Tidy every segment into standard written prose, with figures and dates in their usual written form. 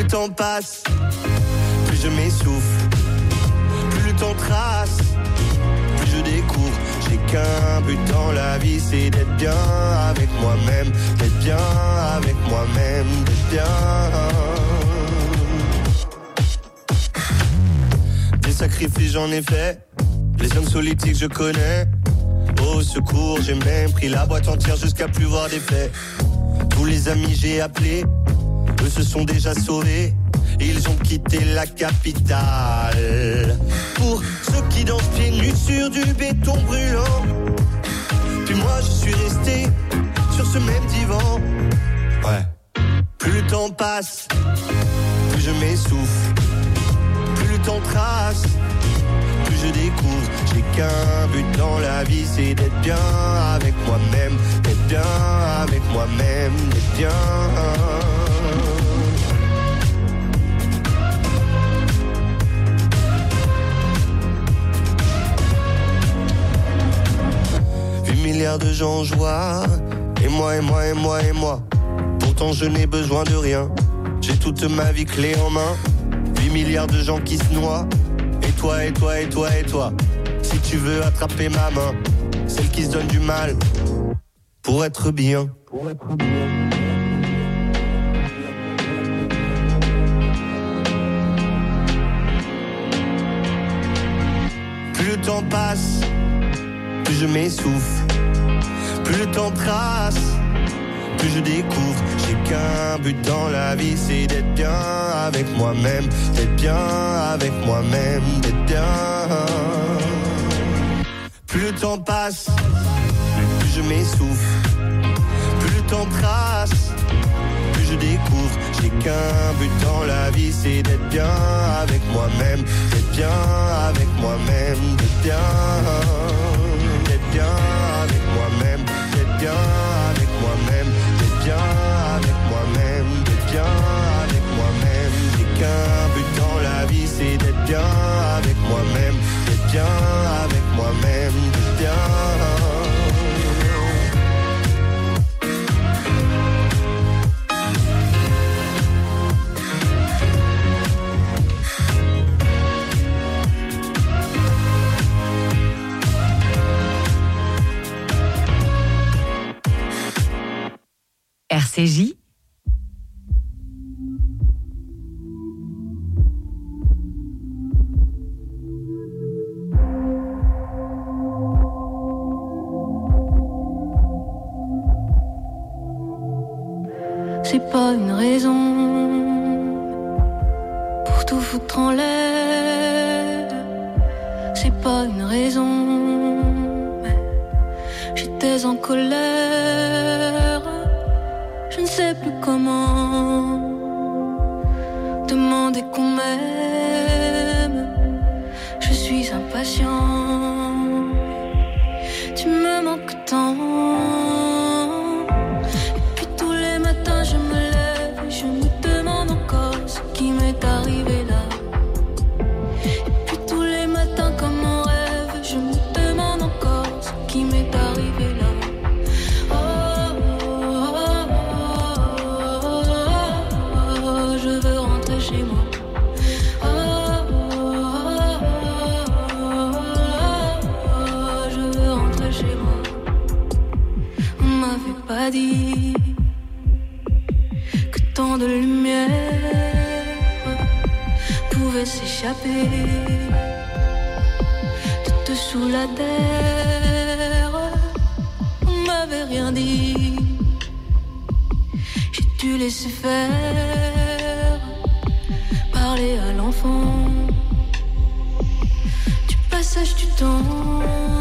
le temps passe, plus je m'essouffle, plus le temps trace, plus je découvre. J'ai qu'un but dans la vie, c'est d'être bien avec moi-même, d'être bien avec moi-même, d'être bien. Des sacrifices j'en ai fait, les hommes politiques je connais. Au secours, j'ai même pris la boîte entière jusqu'à plus voir d'effet. Tous les amis j'ai appelés, eux se sont déjà sauvés. Ils ont quitté la capitale. Pour ceux qui dansent pieds nus sur du béton brûlant. Puis moi je suis resté sur ce même divan. Ouais. Plus le temps passe, plus je m'essouffle, plus le temps trace, plus je découvre. J'ai qu'un but dans la vie, c'est d'être bien avec moi-même, d'être bien avec moi-même, d'être bien. Milliards de gens en joie, et moi, et moi, et moi, et moi. Pourtant je n'ai besoin de rien, j'ai toute ma vie clé en main. 8 milliards de gens qui se noient, et toi, et toi, et toi, et toi. Si tu veux attraper ma main, celle qui se donne du mal, pour être bien. Pour être bien. Plus le temps passe, plus je m'essouffle, plus le temps trace, plus je découvre. J'ai qu'un but dans la vie, c'est d'être bien avec moi-même, d'être bien avec moi-même, d'être bien. Plus le temps passe, plus je m'essouffle, plus le temps trace, plus je découvre. J'ai qu'un but dans la vie, c'est d'être bien avec moi-même, d'être bien avec moi-même, d'être bien. D'être bien avec moi-même, d'être bien avec moi-même, d'être bien avec moi-même, d'être bien avec moi-même. J'ai qu'un but dans la vie, c'est d'être bien avec moi-même, d'être bien avec moi-même, d'être bien. RCJ. C'est pas une raison pour tout foutre en l'air. C'est pas une raison, mais j'étais en colère. Je ne sais plus comment demander qu'on m'aime. Je suis impatient. Tu me manques tant. Et puis tous les matins je me lève et je me demande encore ce qui m'est arrivé là. Et puis tous les matins comme en rêve, je me demande encore ce qui m'est arrivé là. Chez moi. Je veux rentrer chez moi. On m'avait pas dit que tant de lumière pouvait s'échapper de dessous la terre. On m'avait rien dit. J'ai dû laisser faire. Parler à l'enfant du passage du temps.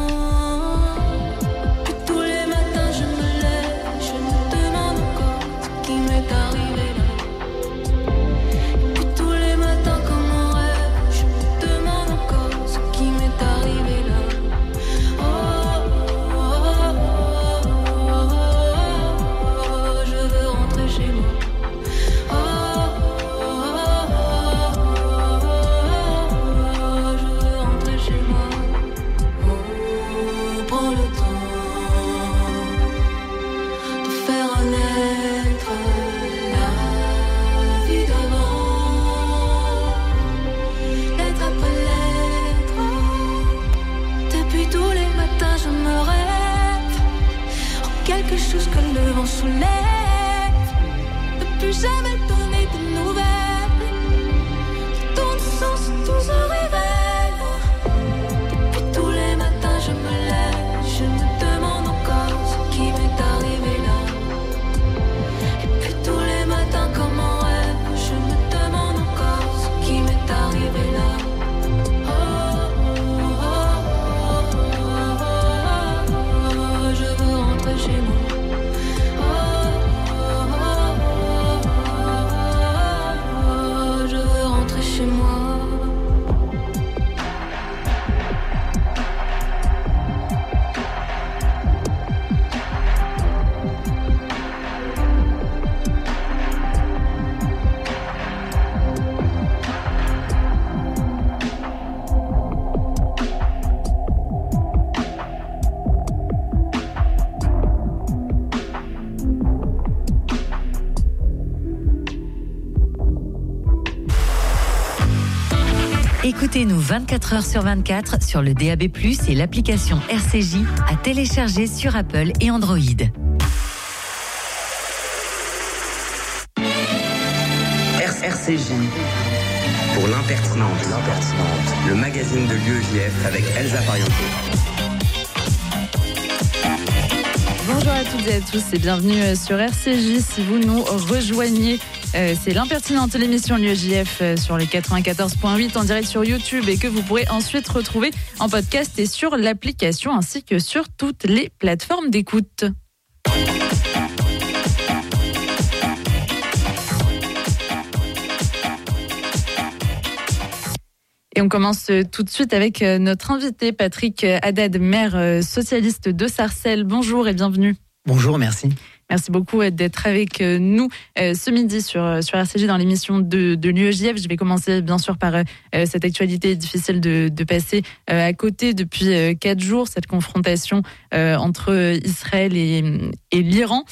Puis tous les matins je me lève, je me demande encore ce qui m'est arrivé là. Puis tous les matins comme en rêve, je me demande encore ce qui m'est arrivé là. Je veux rentrer chez moi. Écoutez-nous 24 heures sur 24 sur le DAB+, et l'application RCJ à télécharger sur Apple et Android. RCJ pour l'impertinente, le magazine de l'UEJF avec Elsa Pariento. Bonjour à toutes et à tous et bienvenue sur RCJ. Si vous nous rejoignez, c'est l'impertinente, l'émission l'UEJF sur les 94.8 en direct sur YouTube et que vous pourrez ensuite retrouver en podcast et sur l'application ainsi que sur toutes les plateformes d'écoute. Et on commence tout de suite avec notre invité, Patrick Haddad, maire socialiste de Sarcelles. Bonjour et bienvenue. Bonjour, merci. Merci beaucoup d'être avec nous ce midi sur RCJ dans l'émission de l'UEJF. Je vais commencer bien sûr par cette actualité difficile de passer à côté depuis 4 jours, cette confrontation entre Israël et l'Iran.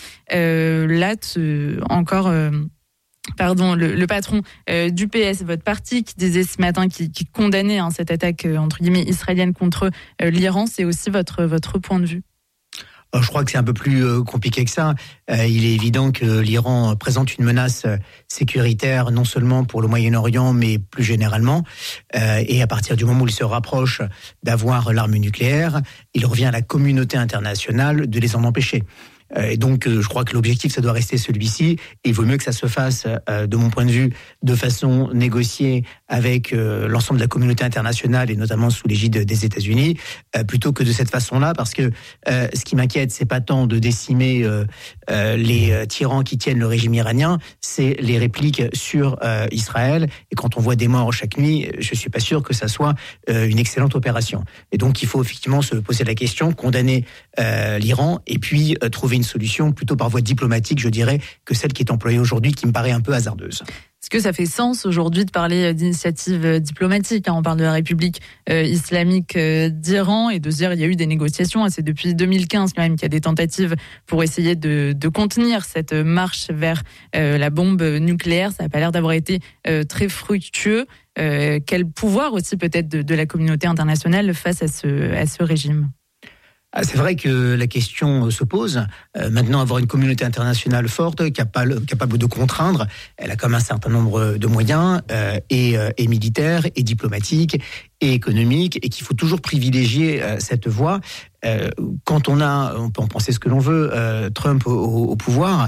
Le patron du PS, votre parti, qui disait ce matin, qui condamnait cette attaque entre guillemets israélienne contre l'Iran, c'est aussi votre point de vue? Je crois que c'est un peu plus compliqué que ça. Il est évident que l'Iran présente une menace sécuritaire non seulement pour le Moyen-Orient, mais plus généralement. Et à partir du moment où il se rapproche d'avoir l'arme nucléaire, il revient à la communauté internationale de les en empêcher. Et donc, je crois que l'objectif, ça doit rester celui-ci. Et il vaut mieux que ça se fasse, de mon point de vue, de façon négociée avec l'ensemble de la communauté internationale et notamment sous l'égide des États-Unis, plutôt que de cette façon-là, parce que ce qui m'inquiète, c'est pas tant de décimer les tyrans qui tiennent le régime iranien, c'est les répliques sur Israël. Et quand on voit des morts chaque nuit, je suis pas sûr que ça soit une excellente opération. Et donc, il faut effectivement se poser la question, condamner l'Iran et puis trouver une solution plutôt par voie diplomatique, je dirais, que celle qui est employée aujourd'hui, qui me paraît un peu hasardeuse. Est-ce que ça fait sens aujourd'hui de parler d'initiative diplomatique? On parle de la République islamique d'Iran et de se dire il y a eu des négociations. C'est depuis 2015 quand même qu'il y a des tentatives pour essayer de contenir cette marche vers la bombe nucléaire. Ça n'a pas l'air d'avoir été très fructueux. Quel pouvoir aussi peut-être de la communauté internationale face à ce régime? C'est vrai que la question se pose. Maintenant, avoir une communauté internationale forte, capable de contraindre, elle a quand même un certain nombre de moyens, et militaires, et diplomatiques, et économiques, et qu'il faut toujours privilégier cette voie. Quand on peut en penser ce que l'on veut, Trump au pouvoir,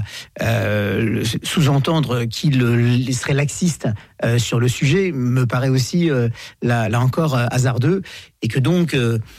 sous-entendre qu'il serait laxiste sur le sujet me paraît aussi, là encore, hasardeux, et que donc...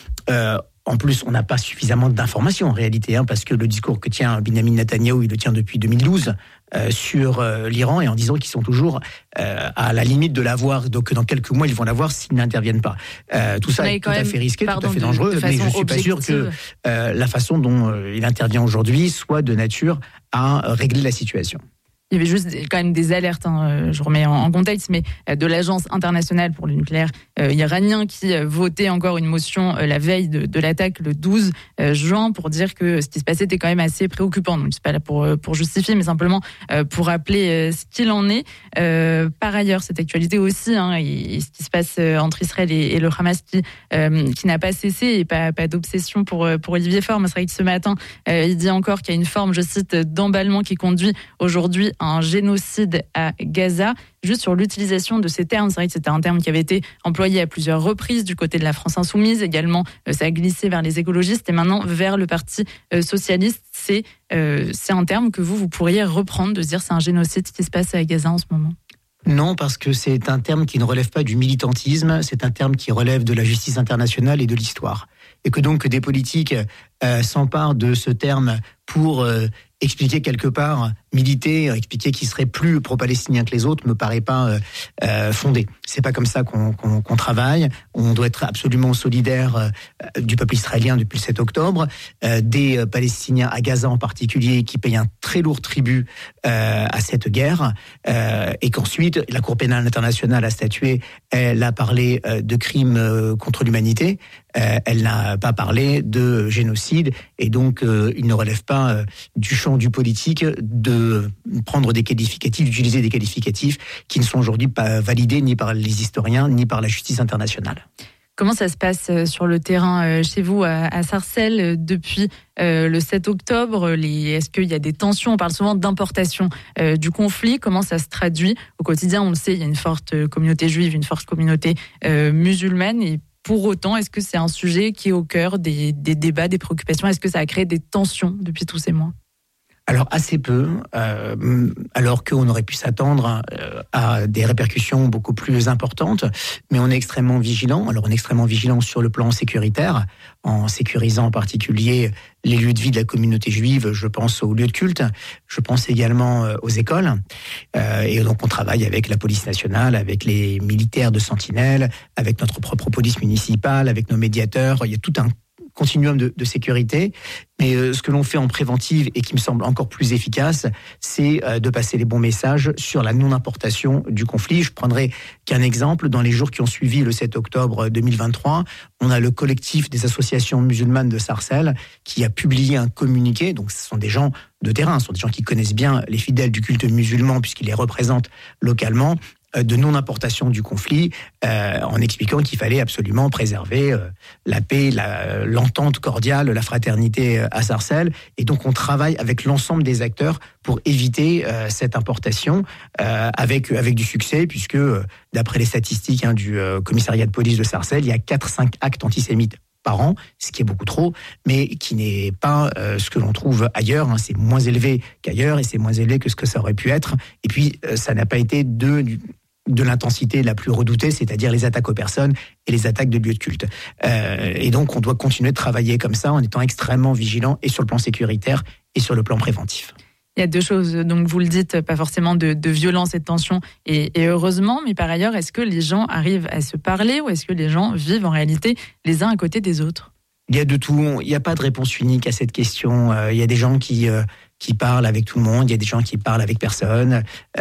En plus, on n'a pas suffisamment d'informations en réalité, parce que le discours que tient Benjamin Netanyahou, il le tient depuis 2012 sur l'Iran, et en disant qu'ils sont toujours à la limite de l'avoir, donc dans quelques mois ils vont l'avoir s'ils n'interviennent pas. Tout ça est tout à fait risqué, tout à fait dangereux, mais je ne suis pas sûr que la façon dont il intervient aujourd'hui soit de nature à régler la situation. Il y avait juste quand même des alertes, je remets en contexte, mais de l'Agence internationale pour le nucléaire iranien qui votait encore une motion la veille de l'attaque le 12 juin pour dire que ce qui se passait était quand même assez préoccupant. Donc, je ne suis pas là pour justifier, mais simplement pour rappeler ce qu'il en est. Par ailleurs, cette actualité aussi, et ce qui se passe entre Israël et le Hamas qui n'a pas cessé et pas d'obsession pour Olivier Faure. C'est vrai que ce matin, il dit encore qu'il y a une forme, je cite, d'emballement qui conduit aujourd'hui un génocide à Gaza. Juste sur l'utilisation de ces termes, c'est vrai que c'était un terme qui avait été employé à plusieurs reprises du côté de la France Insoumise. Également, ça a glissé vers les écologistes et maintenant vers le Parti socialiste. C'est un terme que vous pourriez reprendre, de se dire c'est un génocide qui se passe à Gaza en ce moment. Non, parce que c'est un terme qui ne relève pas du militantisme, c'est un terme qui relève de la justice internationale et de l'histoire. Et que donc des politiques s'emparent de ce terme pour expliquer quelque part, militer, expliquer qu'il serait plus pro-palestinien que les autres, me paraît pas fondé. C'est pas comme ça qu'on travaille. On doit être absolument solidaire du peuple israélien depuis le 7 octobre, des Palestiniens à Gaza en particulier, qui payent un très lourd tribut à cette guerre, et qu'ensuite la Cour pénale internationale a statué. Elle a parlé de crimes contre l'humanité. Elle n'a pas parlé de génocide, et donc il ne relève pas du champ champ du politique de prendre des qualificatifs, d'utiliser des qualificatifs qui ne sont aujourd'hui pas validés ni par les historiens ni par la justice internationale. Comment ça se passe sur le terrain chez vous à Sarcelles depuis le 7 octobre? Est-ce qu'il y a des tensions? On parle souvent d'importation du conflit. Comment ça se traduit au quotidien? On le sait, il y a une forte communauté juive, une forte communauté musulmane. Et pour autant, est-ce que c'est un sujet qui est au cœur des débats, des préoccupations? Est-ce que ça a créé des tensions depuis tous ces mois? Alors assez peu, alors qu'on aurait pu s'attendre à des répercussions beaucoup plus importantes, mais on est extrêmement vigilant. Alors on est extrêmement vigilant sur le plan sécuritaire, en sécurisant en particulier les lieux de vie de la communauté juive. Je pense aux lieux de culte, je pense également aux écoles. Et donc on travaille avec la police nationale, avec les militaires de Sentinelle, avec notre propre police municipale, avec nos médiateurs. Il y a tout un continuum de sécurité, mais ce que l'on fait en préventive et qui me semble encore plus efficace, c'est de passer les bons messages sur la non-importation du conflit. Je prendrai qu'un exemple. Dans les jours qui ont suivi le 7 octobre 2023, on a le collectif des associations musulmanes de Sarcelles qui a publié un communiqué. Donc ce sont des gens de terrain, ce sont des gens qui connaissent bien les fidèles du culte musulman puisqu'ils les représentent localement, de non-importation du conflit, en expliquant qu'il fallait absolument préserver la paix, l'entente cordiale, la fraternité à Sarcelles. Et donc on travaille avec l'ensemble des acteurs pour éviter cette importation avec du succès, puisque d'après les statistiques du commissariat de police de Sarcelles, il y a 4-5 actes antisémites par an, ce qui est beaucoup trop, mais qui n'est pas ce que l'on trouve ailleurs. C'est moins élevé qu'ailleurs et c'est moins élevé que ce que ça aurait pu être. Et puis, ça n'a pas été de l'intensité la plus redoutée, c'est-à-dire les attaques aux personnes et les attaques de lieux de culte. Et donc, on doit continuer de travailler comme ça en étant extrêmement vigilant et sur le plan sécuritaire et sur le plan préventif. Il y a deux choses, donc vous le dites, pas forcément de violence et de tension, et heureusement, mais par ailleurs, est-ce que les gens arrivent à se parler ou est-ce que les gens vivent en réalité les uns à côté des autres? Il y a de tout, il n'y a pas de réponse unique à cette question. Il y a des gens qui parlent avec tout le monde, il y a des gens qui parlent avec personne.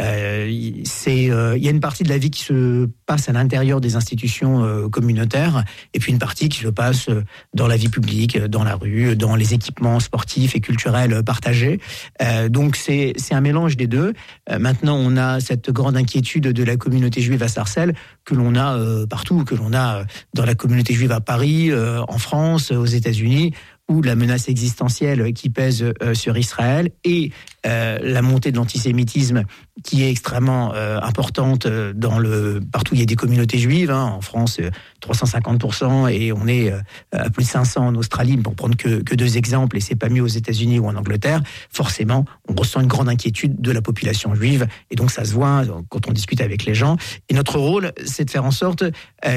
Il y a une partie de la vie qui se passe à l'intérieur des institutions communautaires, et puis une partie qui se passe dans la vie publique, dans la rue, dans les équipements sportifs et culturels partagés. Donc c'est un mélange des deux. Maintenant, on a cette grande inquiétude de la communauté juive à Sarcelles que l'on a partout, que l'on a dans la communauté juive à Paris, en France, aux États-Unis, où la menace existentielle qui pèse sur Israël et la montée de l'antisémitisme qui est extrêmement importante partout où il y a des communautés juives. En France, 350%, et on est à plus de 500 en Australie, pour prendre que deux exemples, et c'est pas mieux aux États-Unis ou en Angleterre. Forcément, on ressent une grande inquiétude de la population juive, et donc ça se voit quand on discute avec les gens. Et notre rôle, c'est de faire en sorte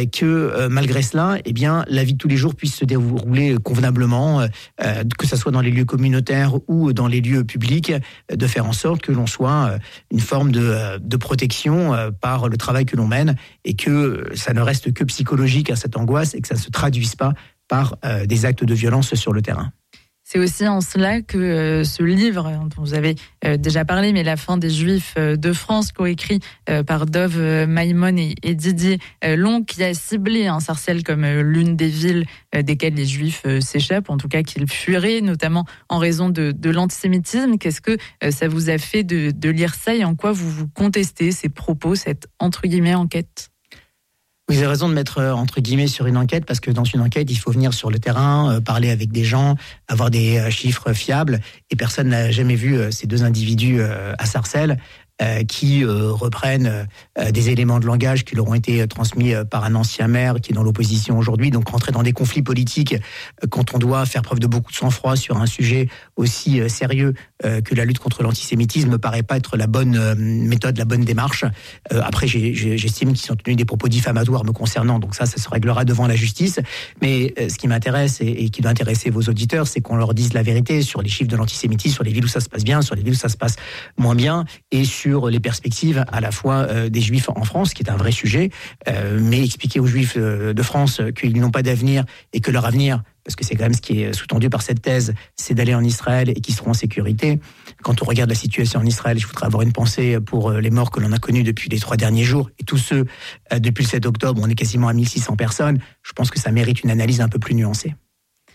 que malgré cela, eh bien, la vie de tous les jours puisse se dérouler convenablement, que ce soit dans les lieux communautaires ou dans les lieux publics, de faire en sorte que l'on soit une forme de protection par le travail que l'on mène, et que ça ne reste que psychologique à cette angoisse et que ça ne se traduise pas par des actes de violence sur le terrain. C'est aussi en cela que ce livre, dont vous avez déjà parlé, mais La fin des Juifs de France, coécrit par Dov Maïmon et Didier Long, qui a ciblé Sarcelles comme l'une des villes desquelles les Juifs s'échappent, en tout cas qu'ils fuiraient, notamment en raison de l'antisémitisme. Qu'est-ce que ça vous a fait de lire ça, et en quoi vous contestez ces propos, cette entre guillemets enquête ? Vous avez raison de mettre entre guillemets sur une enquête, parce que dans une enquête, il faut venir sur le terrain, parler avec des gens, avoir des chiffres fiables, et personne n'a jamais vu ces deux individus à Sarcelles qui reprennent des éléments de langage qui leur ont été transmis par un ancien maire qui est dans l'opposition aujourd'hui. Donc rentrer dans des conflits politiques quand on doit faire preuve de beaucoup de sang-froid sur un sujet aussi sérieux que la lutte contre l'antisémitisme me paraît pas être la bonne méthode, la bonne démarche. Après, j'estime qu'ils ont tenu des propos diffamatoires me concernant, donc ça se réglera devant la justice. Mais ce qui m'intéresse et qui doit intéresser vos auditeurs, c'est qu'on leur dise la vérité sur les chiffres de l'antisémitisme, sur les villes où ça se passe bien, sur les villes où ça se passe moins bien, et sur les perspectives à la fois des Juifs en France, qui est un vrai sujet, mais expliquer aux Juifs de France qu'ils n'ont pas d'avenir et que leur avenir, parce que c'est quand même ce qui est sous-tendu par cette thèse, c'est d'aller en Israël et qu'ils seront en sécurité. Quand on regarde la situation en Israël, je voudrais avoir une pensée pour les morts que l'on a connus depuis les 3 derniers jours, et tous ceux depuis le 7 octobre, on est quasiment à 1600 personnes. Je pense que ça mérite une analyse un peu plus nuancée.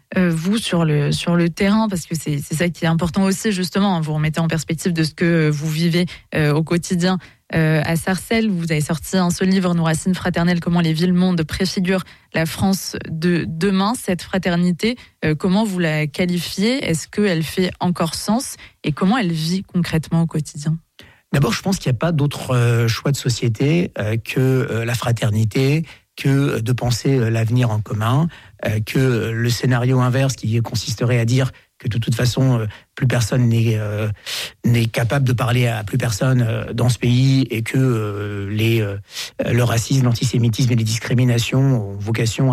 vous sur le terrain, parce que c'est ça qui est important aussi justement, vous remettez en perspective de ce que vous vivez au quotidien à Sarcelles. Vous avez sorti ce livre, Nos racines fraternelles, comment les villes-mondes préfigurent la France de demain. Cette fraternité, comment vous la qualifiez? Est-ce qu'elle fait encore sens? Et comment elle vit concrètement au quotidien? D'abord, je pense qu'il n'y a pas d'autre choix de société que la fraternité, que de penser l'avenir en commun, que le scénario inverse qui consisterait à dire que de toute façon, plus personne n'est capable de parler à plus personne dans ce pays et que le racisme, l'antisémitisme et les discriminations ont vocation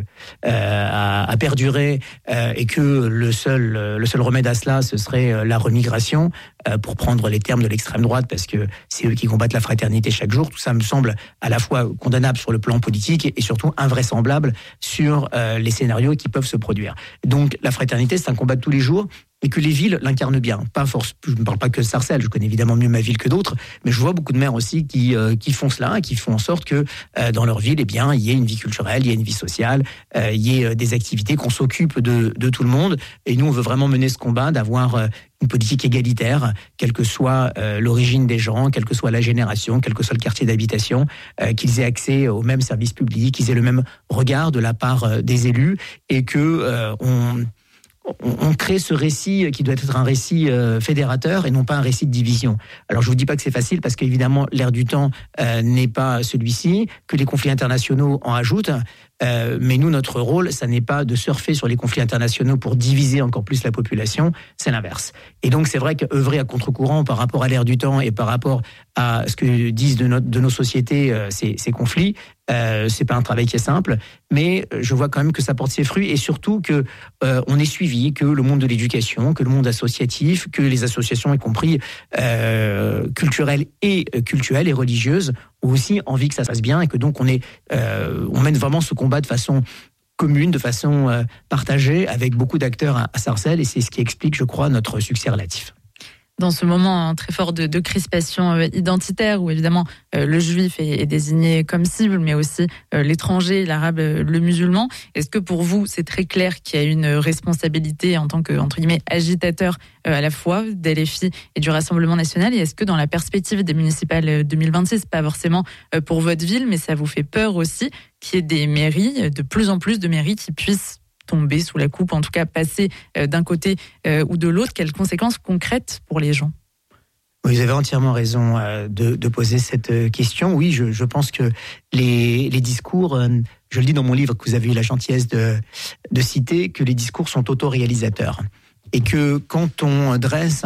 à perdurer et que le seul remède à cela, ce serait la remigration, pour prendre les termes de l'extrême droite, parce que c'est eux qui combattent la fraternité chaque jour. Tout ça me semble à la fois condamnable sur le plan politique et surtout invraisemblable sur les scénarios qui peuvent se produire. Donc la fraternité, c'est un combat de tous les jours, et que les villes l'incarnent bien. Je ne parle pas que de Sarcelles, je connais évidemment mieux ma ville que d'autres, mais je vois beaucoup de maires aussi qui font cela, qui font en sorte que dans leur ville, il y ait une vie culturelle, il y ait une vie sociale, il y ait des activités, qu'on s'occupe de tout le monde. Et nous, on veut vraiment mener ce combat d'avoir une politique égalitaire, quelle que soit l'origine des gens, quelle que soit la génération, quel que soit le quartier d'habitation, qu'ils aient accès aux mêmes services publics, qu'ils aient le même regard de la part des élus, et que on crée ce récit qui doit être un récit fédérateur et non pas un récit de division. Alors je vous dis pas que c'est facile, parce qu'évidemment l'air du temps n'est pas celui-ci, que les conflits internationaux en ajoutent, mais nous, notre rôle, ça n'est pas de surfer sur les conflits internationaux pour diviser encore plus la population, c'est l'inverse. Et donc c'est vrai qu'œuvrer à contre-courant par rapport à l'air du temps et par rapport à ce que disent de nos sociétés ces conflits, c'est pas un travail qui est simple, mais je vois quand même que ça porte ses fruits, et surtout que on est suivi, que le monde de l'éducation, que le monde associatif, que les associations, y compris culturelles et cultuelles et religieuses, ont aussi envie que ça se passe bien, et que donc on mène vraiment ce combat de façon commune, de façon partagée, avec beaucoup d'acteurs à Sarcelles, et c'est ce qui explique, je crois, notre succès relatif. Dans ce moment très fort de crispation identitaire, où évidemment le juif est désigné comme cible, mais aussi l'étranger, l'arabe, le musulman, est-ce que pour vous c'est très clair qu'il y a une responsabilité en tant que, entre guillemets, agitateur à la fois d'LFI et du Rassemblement national, et est-ce que dans la perspective des municipales 2026, pas forcément pour votre ville, mais ça vous fait peur aussi qu'il y ait des mairies, de plus en plus de mairies qui puissent tomber sous la coupe, en tout cas passer d'un côté ou de l'autre? Quelles conséquences concrètes pour les gens? Vous avez entièrement raison de poser cette question. Oui, je pense que les discours, je le dis dans mon livre que vous avez eu la gentillesse de citer, que les discours sont autoréalisateurs. Et que quand on dresse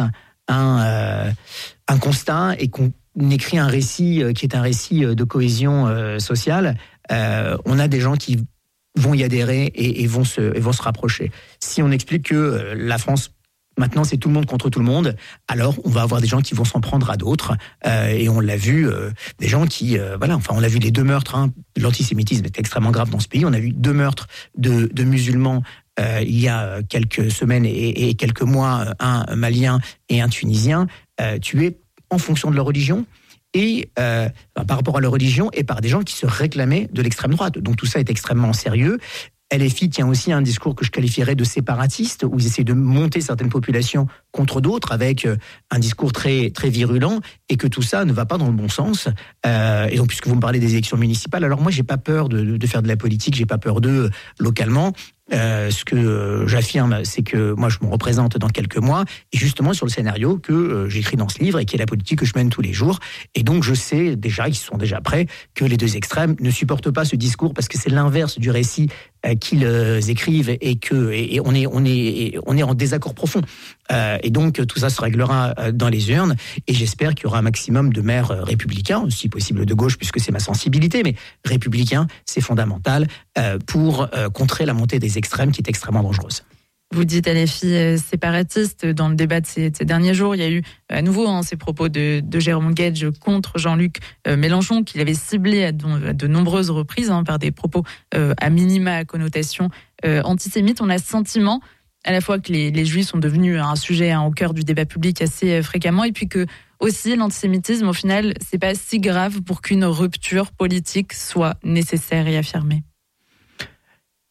un constat et qu'on écrit un récit qui est un récit de cohésion sociale, on a des gens qui vont y adhérer et vont se rapprocher. Si on explique que la France, maintenant, c'est tout le monde contre tout le monde, alors on va avoir des gens qui vont s'en prendre à d'autres. Et on l'a vu, des gens qui... on l'a vu les 2 meurtres. L'antisémitisme est extrêmement grave dans ce pays. On a vu 2 meurtres de musulmans il y a quelques semaines et quelques mois, un Malien et un Tunisien, tués en fonction de leur religion. Et par rapport à leur religion, et par des gens qui se réclamaient de l'extrême droite. Donc tout ça est extrêmement sérieux. LFI tient aussi un discours que je qualifierais de séparatiste, où ils essaient de monter certaines populations contre d'autres, avec un discours très, très virulent, et que tout ça ne va pas dans le bon sens. Et donc, puisque vous me parlez des élections municipales, alors moi, j'ai pas peur de faire de la politique, j'ai pas peur d'eux localement. Ce que j'affirme, c'est que moi, je me représente dans quelques mois, et justement sur le scénario que j'écris dans ce livre, et qui est la politique que je mène tous les jours. Et donc, je sais déjà, ils sont déjà prêts, que les 2 extrêmes ne supportent pas ce discours, parce que c'est l'inverse du récit qu'ils écrivent, et on est en désaccord profond. Et donc, tout ça se réglera dans les urnes, et j'espère qu'il y aura un maximum de maires républicains, si possible de gauche, puisque c'est ma sensibilité, mais républicains, c'est fondamental pour contrer la montée des extrêmes qui est extrêmement dangereuse. Vous dites LFI séparatiste. Dans le débat de ces derniers jours, il y a eu à nouveau ces propos de Jérôme Guedj contre Jean-Luc Mélenchon, qu'il avait ciblé à de nombreuses reprises par des propos à minima à connotation antisémite. On a ce sentiment à la fois que les Juifs sont devenus un sujet au cœur du débat public assez fréquemment, et puis que aussi l'antisémitisme, au final, c'est pas si grave pour qu'une rupture politique soit nécessaire et affirmée.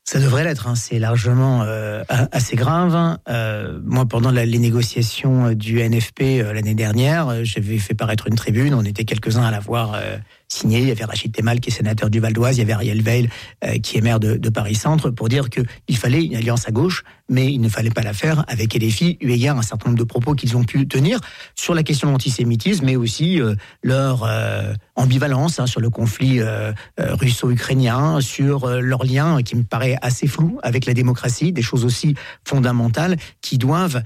Ça devrait l'être, c'est largement assez grave. Moi, pendant les négociations du NFP l'année dernière, j'avais fait paraître une tribune, on était quelques-uns à l'avoir signée. Il y avait Rachid Temal qui est sénateur du Val d'Oise, il y avait Ariel Veil qui est maire de Paris-Centre, pour dire qu'il fallait une alliance à gauche, mais il ne fallait pas la faire avec LFI, eu égard un certain nombre de propos qu'ils ont pu tenir sur la question de l'antisémitisme, mais aussi leur ambivalence sur le conflit russo-ukrainien, sur leur lien qui me paraît assez flou avec la démocratie, des choses aussi fondamentales qui doivent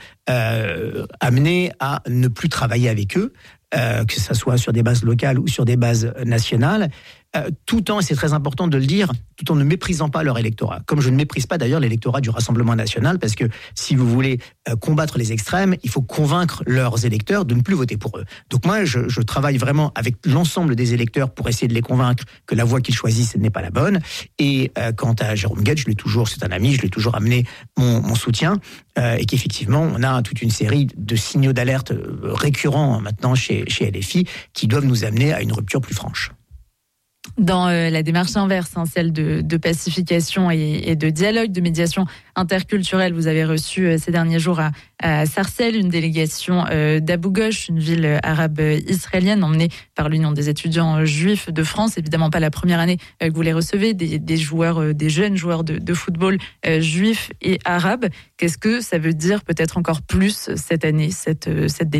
amener à ne plus travailler avec eux, que ce soit sur des bases locales ou sur des bases nationales, tout en, et c'est très important de le dire, tout en ne méprisant pas leur électorat. Comme je ne méprise pas d'ailleurs l'électorat du Rassemblement national, parce que si vous voulez combattre les extrêmes, il faut convaincre leurs électeurs de ne plus voter pour eux. Donc moi, je travaille vraiment avec l'ensemble des électeurs pour essayer de les convaincre que la voie qu'ils choisissent n'est pas la bonne. Et quant à Jérôme Guedj, c'est un ami, je l'ai toujours amené mon soutien, et qu'effectivement, on a toute une série de signaux d'alerte récurrents maintenant chez LFI qui doivent nous amener à une rupture plus franche. Dans la démarche inverse, celle de pacification et de dialogue, de médiation interculturelle, vous avez reçu ces derniers jours à Sarcelles une délégation d'Abou Ghosh, une ville arabe israélienne emmenée par l'Union des étudiants juifs de France. Évidemment pas la première année que vous les recevez, des joueurs, des jeunes joueurs de football juifs et arabes. Qu'est-ce que ça veut dire peut-être encore plus cette année, cette délégation ?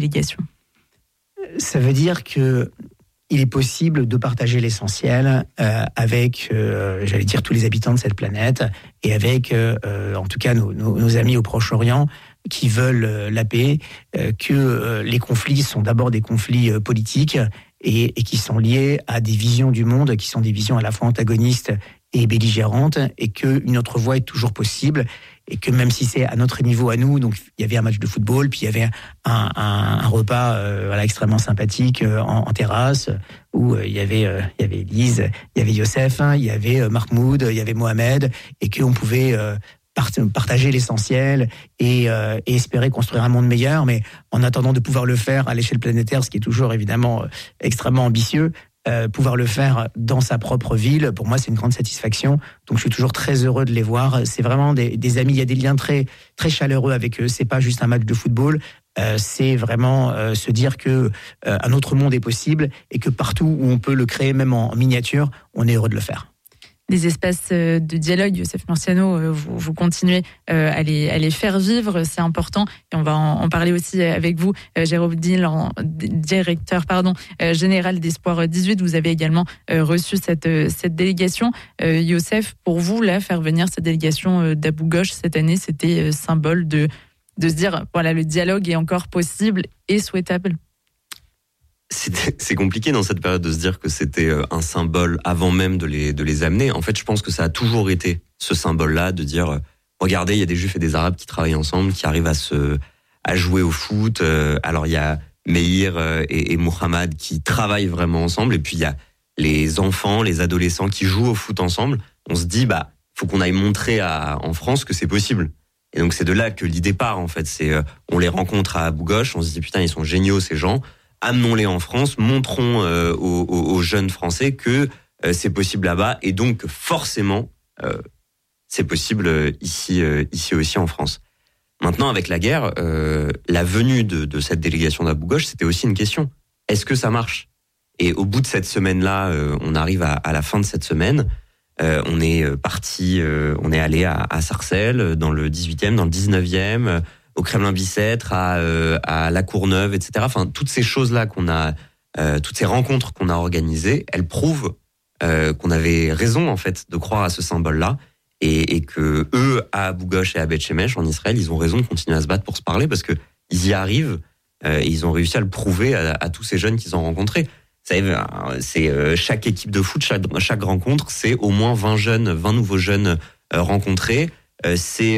Ça veut dire que il est possible de partager l'essentiel avec, j'allais dire, tous les habitants de cette planète et avec, en tout cas, nos amis au Proche-Orient qui veulent la paix, que les conflits sont d'abord des conflits politiques et qui sont liés à des visions du monde qui sont des visions à la fois antagonistes et belligérantes, et qu'une autre voie est toujours possible, et que même si c'est à notre niveau à nous, donc il y avait un match de football, puis il y avait un repas extrêmement sympathique en terrasse, où il y avait Elise, il y avait Youssef, il y avait Mahmoud, il y avait Mohamed, et qu'on pouvait partager l'essentiel et espérer construire un monde meilleur, mais en attendant de pouvoir le faire à l'échelle planétaire, ce qui est toujours évidemment extrêmement ambitieux, pouvoir le faire dans sa propre ville, pour moi c'est une grande satisfaction. Donc je suis toujours très heureux de les voir. C'est vraiment des amis, il y a des liens très très chaleureux avec eux. C'est pas juste un match de football, c'est vraiment se dire que un autre monde est possible et que partout où on peut le créer, même en miniature, on est heureux de le faire. Les espaces de dialogue, Youssef Murciano, vous continuez à les faire vivre, c'est important. Et on va en parler aussi avec vous, Jérôme Dill, directeur général d'Espoir 18. Vous avez également reçu cette délégation. Youssef, pour vous, là, faire venir cette délégation d'Abou Ghosh cette année, c'était symbole de se dire, voilà, le dialogue est encore possible et souhaitable. C'est compliqué dans cette période de se dire que c'était un symbole avant même de les amener. En fait, je pense que ça a toujours été ce symbole-là de dire regardez, il y a des Juifs et des Arabes qui travaillent ensemble, qui arrivent à jouer au foot. Alors il y a Meir et Mohamed qui travaillent vraiment ensemble, et puis il y a les enfants, les adolescents qui jouent au foot ensemble. On se dit faut qu'on aille montrer en France que c'est possible. Et donc c'est de là que l'idée part en fait. C'est on les rencontre à Abou Ghosh, on se dit putain ils sont géniaux ces gens. Amenons-les en France, montrons aux jeunes Français que c'est possible là-bas, et donc forcément c'est possible ici aussi en France. Maintenant, avec la guerre, la venue de cette délégation d'Abou Ghosh, c'était aussi une question. Est-ce que ça marche ? Et au bout de cette semaine-là, on arrive à la fin de cette semaine, on est parti, on est allé à Sarcelles, dans le 18e, dans le 19e, au Kremlin-Bicêtre, à La Courneuve, etc. Enfin, toutes ces choses-là toutes ces rencontres qu'on a organisées, elles prouvent qu'on avait raison, en fait, de croire à ce symbole-là, et que eux, à Abou Ghosh et à Beth Shemesh, en Israël, ils ont raison de continuer à se battre pour se parler, parce que ils y arrivent, et ils ont réussi à le prouver à tous ces jeunes qu'ils ont rencontrés. Vous savez, c'est chaque équipe de foot, chaque rencontre, c'est au moins 20 nouveaux jeunes rencontrés. C'est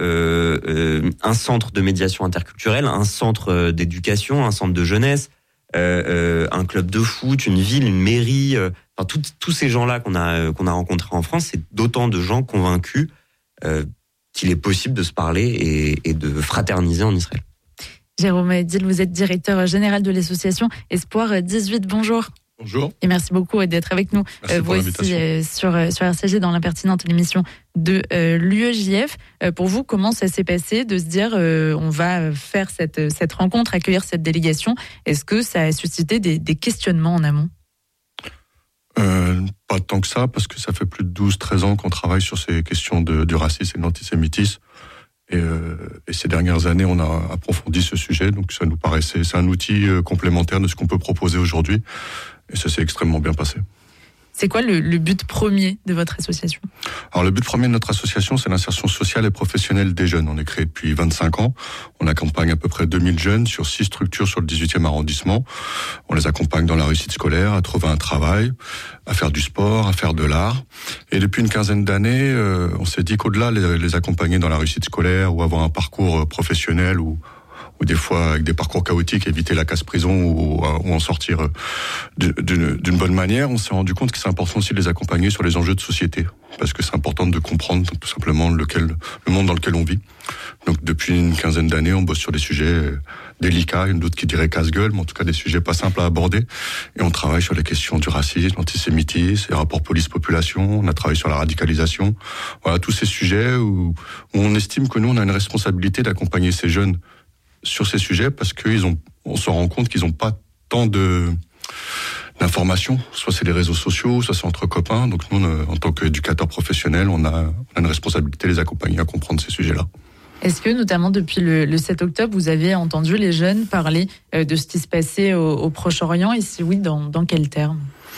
un centre de médiation interculturelle, un centre d'éducation, un centre de jeunesse, un club de foot, une ville, une mairie. Enfin, tous ces gens-là qu'on a rencontrés en France, c'est d'autant de gens convaincus qu'il est possible de se parler et de fraterniser en Israël. Jérôme Dill, vous êtes directeur général de l'association Espoir 18. Bonjour. Bonjour. Et merci beaucoup d'être avec nous. Vous aussi sur RCJ dans l'impertinente, l'émission de l'UEJF. Pour vous, comment ça s'est passé de se dire on va faire cette rencontre, accueillir cette délégation? Est-ce que ça a suscité des questionnements en amont? Pas tant que ça, parce que ça fait plus de 12-13 ans qu'on travaille sur ces questions du racisme et de l'antisémitisme. Et ces dernières années, on a approfondi ce sujet, donc ça nous paraissait, c'est un outil complémentaire de ce qu'on peut proposer aujourd'hui, et ça s'est extrêmement bien passé. C'est quoi le but premier de votre association? Alors le but premier de notre association, c'est l'insertion sociale et professionnelle des jeunes. On est créé depuis 25 ans. On accompagne à peu près 2000 jeunes sur 6 structures sur le 18e arrondissement. On les accompagne dans la réussite scolaire, à trouver un travail, à faire du sport, à faire de l'art. Et depuis une quinzaine d'années, on s'est dit qu'au-delà les accompagner dans la réussite scolaire ou avoir un parcours professionnel ou des fois avec des parcours chaotiques, éviter la casse-prison ou en sortir d'une bonne manière, on s'est rendu compte que c'est important aussi de les accompagner sur les enjeux de société, parce que c'est important de comprendre tout simplement le monde dans lequel on vit. Donc depuis une quinzaine d'années, on bosse sur des sujets délicats, une d'autres qui dirait casse-gueule, mais en tout cas des sujets pas simples à aborder. Et on travaille sur les questions du racisme, l'antisémitisme, les rapports police-population, on a travaillé sur la radicalisation. Voilà, tous ces sujets où on estime que nous, on a une responsabilité d'accompagner ces jeunes sur ces sujets, parce on se rend compte qu'ils n'ont pas tant d'informations, soit c'est les réseaux sociaux, soit c'est entre copains. Donc nous, en tant qu'éducateurs professionnels, on a une responsabilité de les accompagner à comprendre ces sujets-là. Est-ce que, notamment depuis le 7 octobre, vous avez entendu les jeunes parler de ce qui se passait au Proche-Orient, et si oui, dans quels termes?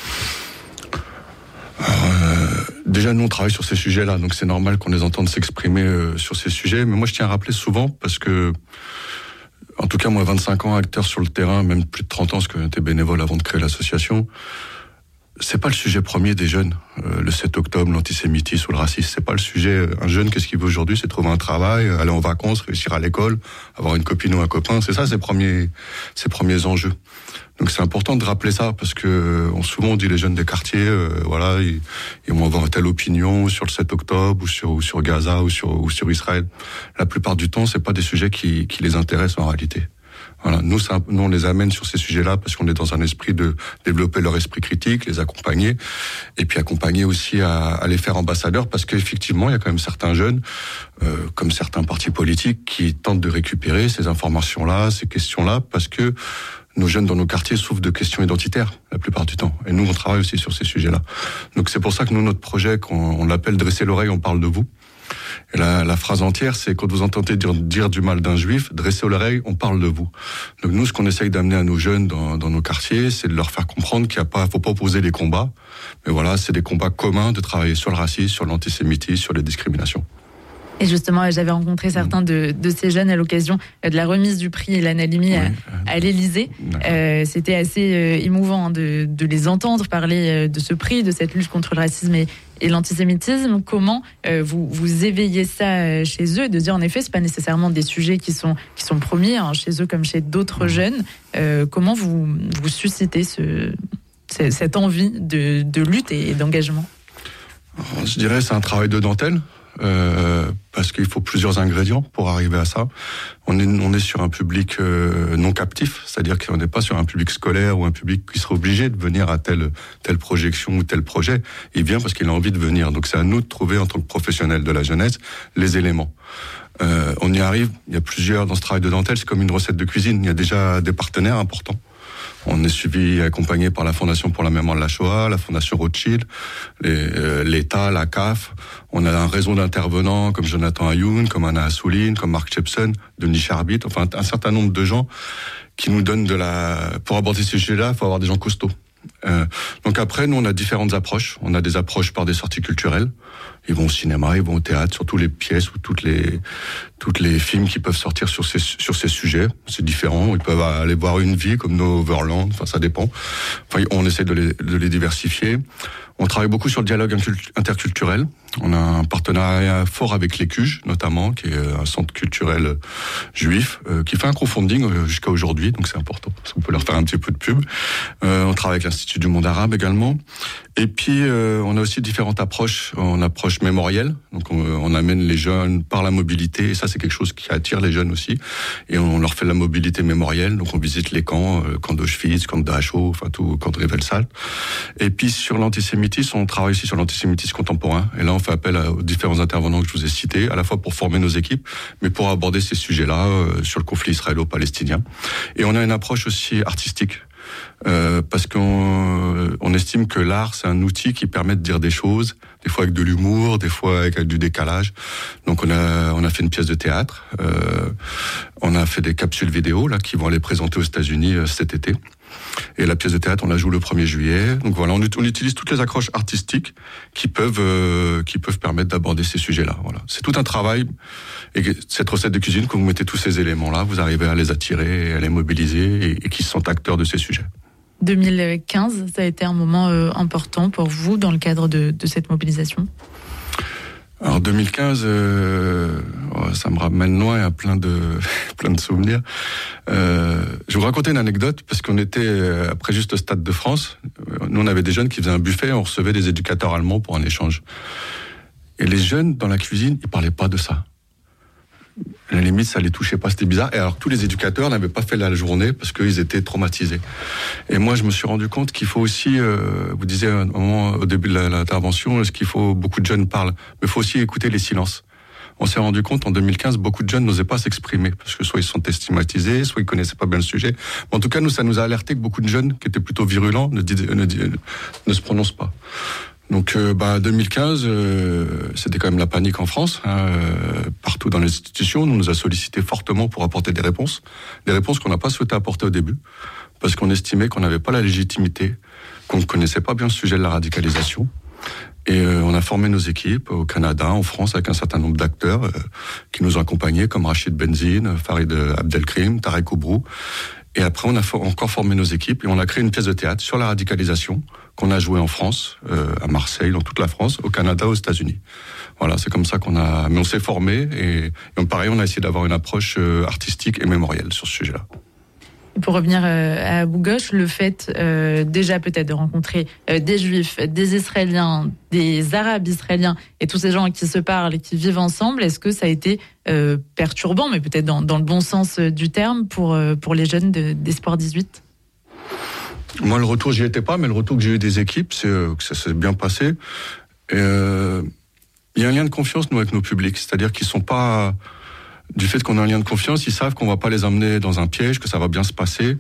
Déjà, nous, on travaille sur ces sujets-là, donc c'est normal qu'on les entende s'exprimer sur ces sujets. Mais moi, je tiens à rappeler souvent, parce que en tout cas, moi, 25 ans, acteur sur le terrain, même plus de 30 ans, parce que j'étais bénévole avant de créer l'association. C'est pas le sujet premier des jeunes. Le 7 octobre, l'antisémitisme ou le racisme, c'est pas le sujet. Un jeune, qu'est-ce qu'il veut aujourd'hui? C'est trouver un travail, aller en vacances, réussir à l'école, avoir une copine ou un copain. C'est ça, ses premiers enjeux. Donc c'est important de rappeler ça, parce que souvent on dit les jeunes des quartiers, voilà, ils vont avoir telle opinion sur le 7 octobre ou sur Gaza ou sur Israël. La plupart du temps, c'est pas des sujets qui les intéressent en réalité. Voilà, nous on les amène sur ces sujets-là parce qu'on est dans un esprit de développer leur esprit critique, les accompagner, et puis accompagner aussi à les faire ambassadeurs, parce qu'effectivement, il y a quand même certains jeunes, comme certains partis politiques, qui tentent de récupérer ces informations-là, ces questions-là, parce que nos jeunes dans nos quartiers souffrent de questions identitaires la plupart du temps. Et nous, on travaille aussi sur ces sujets-là. Donc c'est pour ça que nous, notre projet, on l'appelle « Dresser l'oreille, on parle de vous ». Et la phrase entière, c'est quand vous entendez dire du mal d'un juif, dressez l'oreille, on parle de vous. Donc nous, ce qu'on essaye d'amener à nos jeunes dans nos quartiers, c'est de leur faire comprendre qu'il faut pas opposer les combats. Mais voilà, c'est des combats communs de travailler sur le racisme, sur l'antisémitisme, sur les discriminations. Et justement, j'avais rencontré certains de ces jeunes à l'occasion de la remise du prix Ilan Halimi à l'Élysée. C'était assez émouvant de les entendre parler de ce prix, de cette lutte contre le racisme et l'antisémitisme. Comment vous éveillez ça chez eux, de dire en effet, c'est pas nécessairement des sujets qui sont premiers chez eux comme chez d'autres jeunes. Comment vous suscitez cette envie de lutte et d'engagement? Je dirais c'est un travail de dentelle. Parce qu'il faut plusieurs ingrédients pour arriver à ça. On est sur un public non captif, c'est-à-dire qu'on n'est pas sur un public scolaire ou un public qui serait obligé de venir à telle projection ou tel projet. Il vient parce qu'il a envie de venir. Donc c'est à nous de trouver, en tant que professionnels de la jeunesse, les éléments. On y arrive, il y a plusieurs dans ce travail de dentelle, c'est comme une recette de cuisine. Il y a déjà des partenaires importants. On est suivi et accompagné par la Fondation pour la mémoire de la Shoah, la Fondation Rothschild, l'État, la CAF. On a un réseau d'intervenants comme Jonathan Ayoun, comme Anna Assouline, comme Mark Chepson, Denis Charbit, enfin un certain nombre de gens qui nous donnent pour aborder ces sujets-là, il faut avoir des gens costauds. Donc après, nous, on a différentes approches. On a des approches par des sorties culturelles. Ils vont au cinéma, ils vont au théâtre, surtout les pièces ou toutes les films qui peuvent sortir sur ces sujets. C'est différent. Ils peuvent aller voir Une vie comme No Overland. Enfin, ça dépend. Enfin, on essaie de les diversifier. On travaille beaucoup sur le dialogue interculturel. On a un partenariat fort avec l'Écuge, notamment, qui est un centre culturel juif, qui fait un crowdfunding jusqu'à aujourd'hui, donc c'est important, parce qu'on peut leur faire un petit peu de pub. On travaille avec l'Institut du monde arabe également. Et puis, on a aussi différentes approches. On approche mémorielle, donc on amène les jeunes par la mobilité, et ça c'est quelque chose qui attire les jeunes aussi. Et on leur fait la mobilité mémorielle, donc on visite les camps, camp d'Auschwitz, camp de Dachau, enfin tout, camp de Rivesaltes. Et puis sur l'antisémitisme, on travaille aussi sur l'antisémitisme contemporain. Et là, on fait appel aux différents intervenants que je vous ai cités, à la fois pour former nos équipes, mais pour aborder ces sujets-là sur le conflit israélo-palestinien. Et on a une approche aussi artistique. Parce qu'on estime que l'art, c'est un outil qui permet de dire des choses, des fois avec de l'humour, des fois avec du décalage. Donc on a fait une pièce de théâtre, on a fait des capsules vidéo là qui vont aller présenter aux États-Unis cet été. Et la pièce de théâtre, on la joue le 1er juillet. Donc voilà, on utilise toutes les accroches artistiques qui peuvent permettre d'aborder ces sujets-là. Voilà, c'est tout un travail. Et cette recette de cuisine, quand vous mettez tous ces éléments-là, vous arrivez à les attirer, à les mobiliser et qu'ils se sentent acteurs de ces sujets. 2015, ça a été un moment important pour vous dans le cadre de cette mobilisation ? Alors 2015, ça me ramène loin à plein de souvenirs. Je vais vous raconter une anecdote parce qu'on était après juste au Stade de France. Nous, on avait des jeunes qui faisaient un buffet, on recevait des éducateurs allemands pour un échange. Et les jeunes dans la cuisine, ils parlaient pas de ça. À la limite, ça les touchait pas, c'était bizarre. Et alors, tous les éducateurs n'avaient pas fait la journée parce qu'ils étaient traumatisés. Et moi, je me suis rendu compte qu'il faut aussi, vous disiez à un moment, au début de l'intervention, est-ce qu'il faut, beaucoup de jeunes parlent, mais il faut aussi écouter les silences. On s'est rendu compte, en 2015, beaucoup de jeunes n'osaient pas s'exprimer, parce que soit ils sont stigmatisés, soit ils connaissaient pas bien le sujet. Mais en tout cas, nous, ça nous a alerté que beaucoup de jeunes, qui étaient plutôt virulents, ne se prononcent pas. Donc 2015, c'était quand même la panique en France, partout dans les institutions. On nous a sollicité fortement pour apporter des réponses qu'on n'a pas souhaité apporter au début, parce qu'on estimait qu'on n'avait pas la légitimité, qu'on ne connaissait pas bien le sujet de la radicalisation. Et on a formé nos équipes au Canada, en France, avec un certain nombre d'acteurs qui nous ont accompagnés, comme Rachid Benzine, Farid Abdelkrim, Tarek Oubrou. Et après, on a encore formé nos équipes et on a créé une pièce de théâtre sur la radicalisation qu'on a jouée en France, à Marseille, dans toute la France, au Canada, aux États-Unis. Voilà, c'est comme ça mais on s'est formé et pareil, on a essayé d'avoir une approche artistique et mémorielle sur ce sujet-là. Pour revenir à Abou Gosh, le fait déjà peut-être de rencontrer des Juifs, des Israéliens, des Arabes israéliens et tous ces gens qui se parlent et qui vivent ensemble, est-ce que ça a été perturbant, mais peut-être dans le bon sens du terme, pour les jeunes d'Espoir 18 ? Moi, le retour, j'y étais pas, mais le retour que j'ai eu des équipes, c'est que ça s'est bien passé. Il y a un lien de confiance, nous, avec nos publics, c'est-à-dire qu'ils sont pas... Du fait qu'on a un lien de confiance, ils savent qu'on va pas les emmener dans un piège, que ça va bien se passer.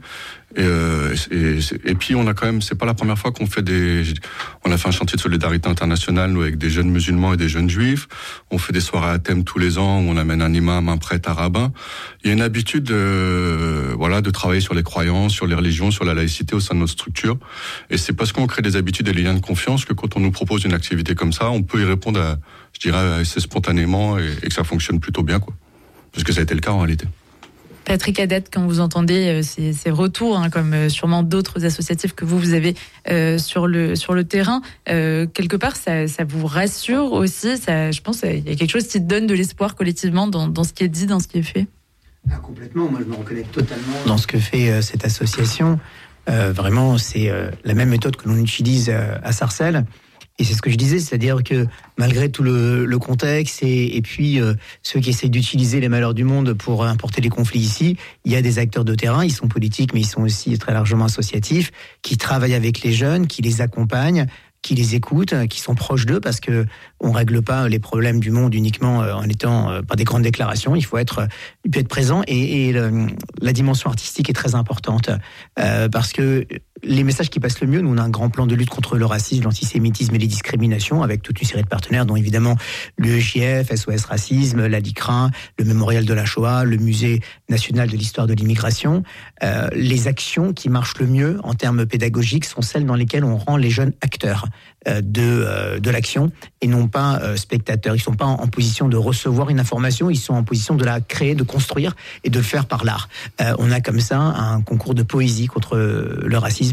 Et puis on a quand même, c'est pas la première fois qu'on fait on a fait un chantier de solidarité internationale, nous, avec des jeunes musulmans et des jeunes juifs. On fait des soirées à thème tous les ans où on amène un imam, un prêtre, un rabbin. Il y a une habitude, de travailler sur les croyances, sur les religions, sur la laïcité au sein de notre structure. Et c'est parce qu'on crée des habitudes et des liens de confiance que quand on nous propose une activité comme ça, on peut y répondre assez spontanément et que ça fonctionne plutôt bien, quoi. Parce que ça a été le cas en réalité. Patrick Hadad, quand vous entendez ces retours, comme sûrement d'autres associatifs que vous avez sur le terrain, quelque part, ça vous rassure aussi. Je pense qu'il y a quelque chose qui donne de l'espoir collectivement dans ce qui est dit, dans ce qui est fait. Complètement, moi je me reconnais totalement dans ce que fait cette association. Vraiment, c'est la même méthode que l'on utilise à Sarcelles. Et c'est ce que je disais, c'est-à-dire que malgré tout le contexte et puis ceux qui essayent d'utiliser les malheurs du monde pour importer les conflits ici, il y a des acteurs de terrain, ils sont politiques mais ils sont aussi très largement associatifs, qui travaillent avec les jeunes, qui les accompagnent, qui les écoutent, qui sont proches d'eux, parce que on règle pas les problèmes du monde uniquement en étant par des grandes déclarations. Il peut être présent et la dimension artistique est très importante parce que les messages qui passent le mieux, nous on a un grand plan de lutte contre le racisme, l'antisémitisme et les discriminations avec toute une série de partenaires, dont évidemment l'UEJF, SOS Racisme, la LICRA, le Mémorial de la Shoah, le Musée national de l'histoire de l'immigration. Les actions qui marchent le mieux en termes pédagogiques sont celles dans lesquelles on rend les jeunes acteurs de l'action et non pas spectateurs. Ils sont pas en position de recevoir une information, ils sont en position de la créer, de construire et de le faire par l'art. On a comme ça un concours de poésie contre le racisme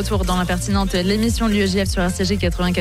retour dans l'impertinente, l'émission de l'UEJF sur RCG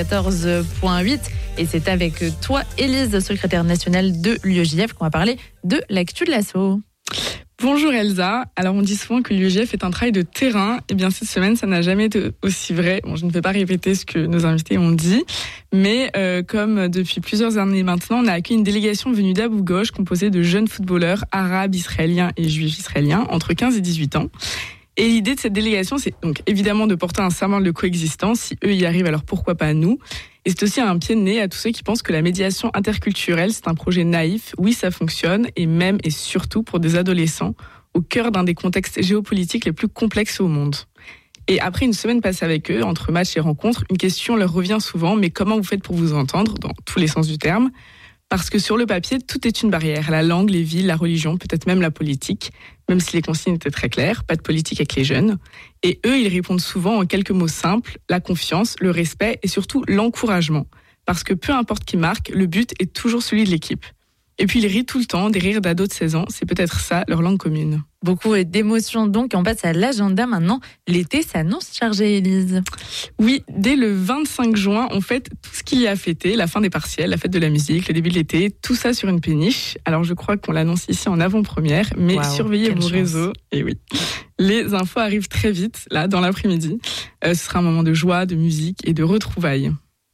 94.8. Et c'est avec toi, Élise, secrétaire nationale de l'UEJF, qu'on va parler de l'actu de l'asso. Bonjour Elsa. Alors on dit souvent que l'UEJF est un travail de terrain. Eh bien cette semaine, ça n'a jamais été aussi vrai. Bon, je ne vais pas répéter ce que nos invités ont dit, mais comme depuis plusieurs années maintenant, on a accueilli une délégation venue d'Abou Ghosh composée de jeunes footballeurs arabes, israéliens et juifs israéliens entre 15 et 18 ans. Et l'idée de cette délégation, c'est donc évidemment de porter un serment de coexistence. Si eux y arrivent, alors pourquoi pas nous ? Et c'est aussi un pied de nez à tous ceux qui pensent que la médiation interculturelle, c'est un projet naïf. Oui, ça fonctionne, et même et surtout pour des adolescents, au cœur d'un des contextes géopolitiques les plus complexes au monde. Et après une semaine passée avec eux, entre matchs et rencontres, une question leur revient souvent, mais comment vous faites pour vous entendre, dans tous les sens du terme ? Parce que sur le papier, tout est une barrière. La langue, les villes, la religion, peut-être même la politique. Même si les consignes étaient très claires, pas de politique avec les jeunes. Et eux, ils répondent souvent en quelques mots simples, la confiance, le respect et surtout l'encouragement. Parce que peu importe qui marque, le but est toujours celui de l'équipe. Et puis ils rient tout le temps, des rires d'ados de 16 ans, c'est peut-être ça leur langue commune. Beaucoup d'émotions donc, on passe à l'agenda maintenant. L'été s'annonce chargé, Élise. Oui, dès le 25 juin, on fête tout ce qu'il y a à fêter, la fin des partiels, la fête de la musique, le début de l'été, tout ça sur une péniche. Alors je crois qu'on l'annonce ici en avant-première, mais surveillez vos réseaux. Et oui, les infos arrivent très vite, là, dans l'après-midi. Ce sera un moment de joie, de musique et de retrouvailles.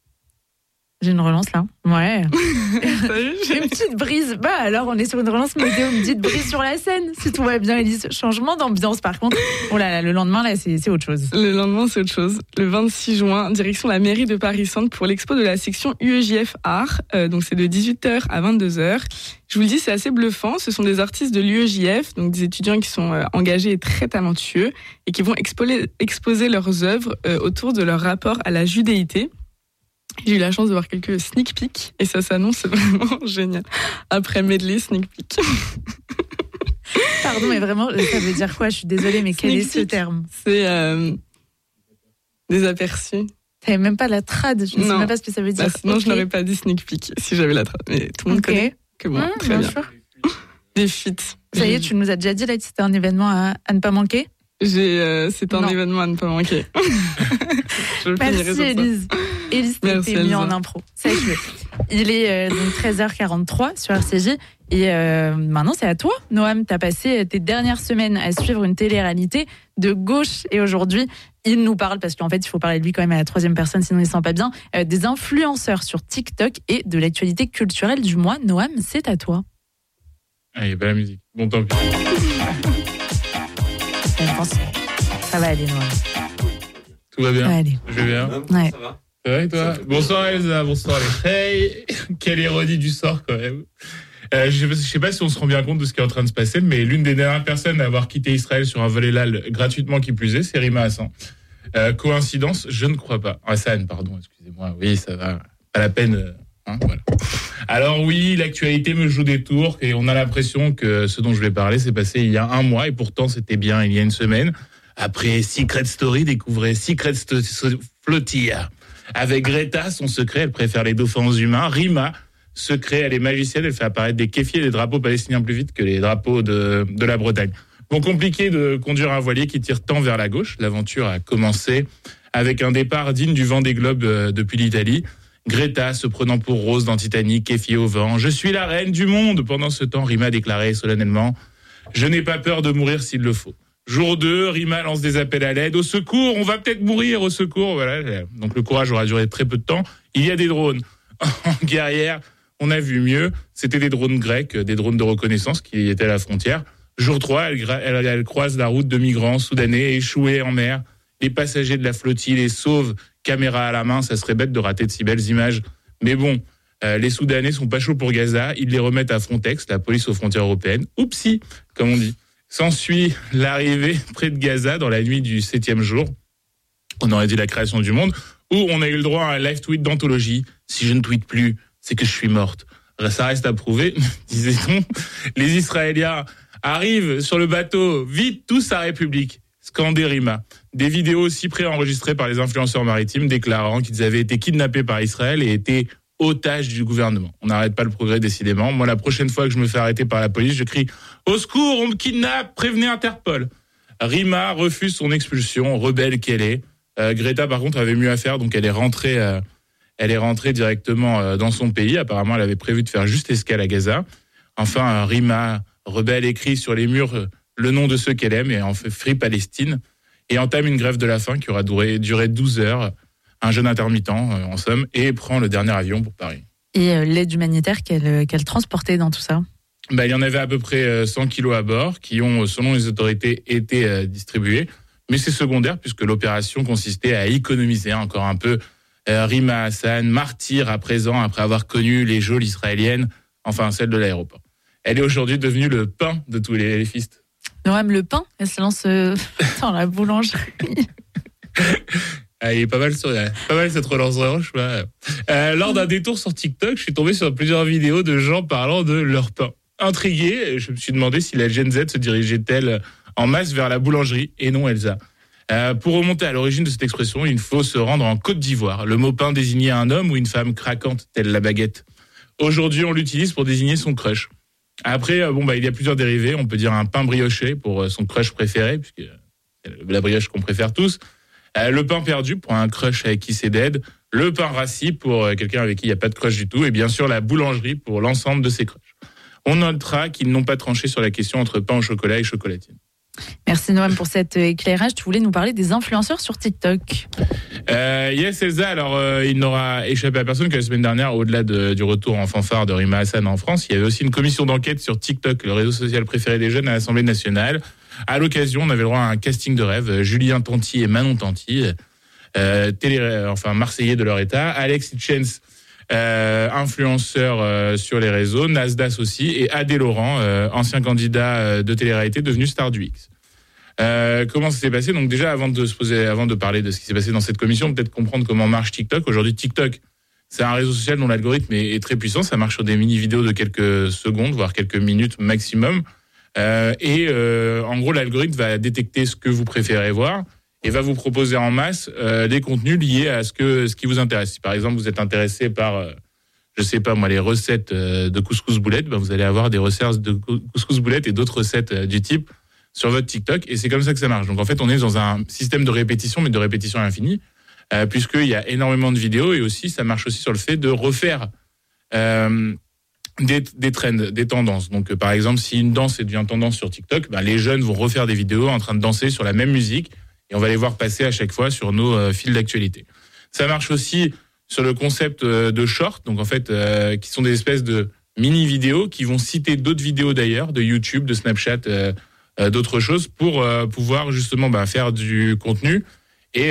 J'ai une relance là. Ouais. J'ai une petite brise. Bah alors, on est sur une relance météo, une petite brise sur la Seine. Si tout va bien, Élise. Changement d'ambiance par contre. Oh là là, le lendemain, là, c'est autre chose. Le lendemain, c'est autre chose. Le 26 juin, direction la mairie de Paris-Centre pour l'expo de la section UEJF Art. Donc c'est de 18h à 22h. Je vous le dis, c'est assez bluffant. Ce sont des artistes de l'UEJF, donc des étudiants qui sont engagés et très talentueux et qui vont exposer leurs œuvres autour de leur rapport à la judéité. J'ai eu la chance de voir quelques sneak peeks et ça s'annonce vraiment génial. Après medley, sneak peek. Pardon, mais vraiment, ça veut dire quoi ? Je suis désolée, mais quel est ce terme ? C'est des aperçus. T'avais même pas la trad, je ne sais même pas ce que ça veut dire. Sinon, je n'aurais pas dit sneak peek si j'avais la trad. Mais tout le monde connaît que moi. Très bien. Sûr. Des feats. Ça y est, tu nous as déjà dit là que c'était un événement à ne pas manquer ? C'est un événement à ne pas manquer. Merci Élise. Élise, t'es mis en impro. Sache-le. Il est donc 13h43 sur RCJ. Et maintenant, c'est à toi, Noam. T'as passé tes dernières semaines à suivre une télé-réalité de gauche. Et aujourd'hui, il nous parle, parce qu'en fait, il faut parler de lui quand même à la troisième personne, sinon il ne sent pas bien, des influenceurs sur TikTok et de l'actualité culturelle du mois. Noam, c'est à toi. Allez, belle musique. Bon, tant pis. Ça va aller, Noam. Tout va bien. Ça va aller. Je vais bien. Ouais. Ça va. C'est vrai, toi ? Bonsoir Elsa, bonsoir les Hey. Quelle ironie du sort quand même. Je sais pas si on se rend bien compte de ce qui est en train de se passer, mais l'une des dernières personnes à avoir quitté Israël sur un vol Elal gratuitement qui plus est, c'est Rima Hassan. Coïncidence ? Je ne crois pas. Hassan, pardon, excusez-moi. Oui, ça va. Pas la peine. Voilà. Alors oui, l'actualité me joue des tours et on a l'impression que ce dont je vais parler s'est passé il y a un mois et pourtant c'était bien il y a une semaine. Après Secret Story, découvrez Secret Flotilla. Avec Greta, son secret, elle préfère les dauphins aux humains. Rima, secret, elle est magicienne, elle fait apparaître des kéfiers et des drapeaux palestiniens plus vite que les drapeaux de la Bretagne. Bon, compliqué de conduire un voilier qui tire tant vers la gauche. L'aventure a commencé avec un départ digne du Vendée Globe depuis l'Italie. Greta se prenant pour Rose dans Titanic, kéfiée au vent. « Je suis la reine du monde !» Pendant ce temps, Rima déclarait solennellement « Je n'ai pas peur de mourir s'il le faut ». Jour 2, Rima lance des appels à l'aide. « Au secours, on va peut-être mourir, au secours !» Voilà. Donc le courage aura duré très peu de temps. Il y a des drones. En guerrière, on a vu mieux. C'était des drones grecs, des drones de reconnaissance qui étaient à la frontière. Jour 3, elle croise la route de migrants soudanais échoués en mer. Les passagers de la flottille les sauvent. Caméra à la main, ça serait bête de rater de si belles images. Mais bon, les Soudanais sont pas chauds pour Gaza, ils les remettent à Frontex, la police aux frontières européennes. Oupsie, comme on dit. S'ensuit l'arrivée près de Gaza dans la nuit du 7e jour. On aurait dit la création du monde, où on a eu le droit à un live tweet d'anthologie. Si je ne tweete plus, c'est que je suis morte. Ça reste à prouver, disait-on. Les Israéliens arrivent sur le bateau, vite tous à République. Scandé Rima. Des vidéos aussi préenregistrées par les influenceurs maritimes déclarant qu'ils avaient été kidnappés par Israël et étaient otages du gouvernement. On n'arrête pas le progrès décidément. Moi, la prochaine fois que je me fais arrêter par la police, je crie « Au secours, on me kidnappe, prévenez Interpol !» Rima refuse son expulsion, rebelle qu'elle est. Greta, par contre, avait mieux à faire, donc elle est rentrée directement dans son pays. Apparemment, elle avait prévu de faire juste escale à Gaza. Enfin, Rima, rebelle, écrit sur les murs le nom de ceux qu'elle aime et en fait Free Palestine, et entame une grève de la faim qui aura duré 12 heures, un jeûne intermittent en somme, et prend le dernier avion pour Paris. Et l'aide humanitaire qu'elle transportait dans tout ça? Il y en avait à peu près 100 kilos à bord qui ont, selon les autorités, été distribués. Mais c'est secondaire puisque l'opération consistait à économiser encore un peu. Rima Hassan, martyre à présent après avoir connu les geôles israéliennes, enfin celle de l'aéroport. Elle est aujourd'hui devenue le pain de tous les fistes. Noam, le pain, elle se lance dans la boulangerie. Il est pas mal cette relance roche. Lors d'un détour sur TikTok, je suis tombé sur plusieurs vidéos de gens parlant de leur pain. Intrigué, je me suis demandé si la Gen Z se dirigeait-elle en masse vers la boulangerie, et non Elsa. Pour remonter à l'origine de cette expression, il faut se rendre en Côte d'Ivoire. Le mot pain désignait un homme ou une femme craquante, telle la baguette. Aujourd'hui, on l'utilise pour désigner son crush. Après, il y a plusieurs dérivés. On peut dire un pain brioché pour son crush préféré, puisque c'est la brioche qu'on préfère tous. Le pain perdu pour un crush avec qui c'est dead. Le pain rassis pour quelqu'un avec qui il n'y a pas de crush du tout. Et bien sûr, la boulangerie pour l'ensemble de ses crushs. On notera qu'ils n'ont pas tranché sur la question entre pain au chocolat et chocolatine. Merci Noam pour cet éclairage. Tu voulais nous parler des influenceurs sur TikTok. Yes, Elsa. Alors, il n'aura échappé à personne que la semaine dernière, au-delà du retour en fanfare de Rima Hassan en France, il y avait aussi une commission d'enquête sur TikTok, le réseau social préféré des jeunes à l'Assemblée nationale. À l'occasion, on avait le droit à un casting de rêve. Julien Tanti et Manon Tanti, marseillais de leur état. Alex Hitchens, influenceur sur les réseaux, Nasdaq aussi, et Adé Laurent, ancien candidat de télé-réalité devenu star du X. Comment ça s'est passé? Donc déjà, avant de parler de ce qui s'est passé dans cette commission, peut-être comprendre comment marche TikTok. Aujourd'hui, TikTok, c'est un réseau social dont l'algorithme est très puissant. Ça marche sur des mini-vidéos de quelques secondes, voire quelques minutes maximum. En gros, l'algorithme va détecter ce que vous préférez voir et va vous proposer en masse des contenus liés à ce qui vous intéresse. Si par exemple vous êtes intéressé par, les recettes de couscous boulettes, vous allez avoir des recettes de couscous boulettes et d'autres recettes du type sur votre TikTok, et c'est comme ça que ça marche. Donc en fait, on est dans un système de répétition, mais de répétition infinie, puisqu'il y a énormément de vidéos, et aussi ça marche aussi sur le fait de refaire des trends, des tendances. Donc par exemple, si une danse devient tendance sur TikTok, les jeunes vont refaire des vidéos en train de danser sur la même musique, et on va les voir passer à chaque fois sur nos fils d'actualité. Ça marche aussi sur le concept de short, donc en fait, qui sont des espèces de mini-vidéos qui vont citer d'autres vidéos d'ailleurs, de YouTube, de Snapchat, d'autres choses, pour pouvoir justement faire du contenu et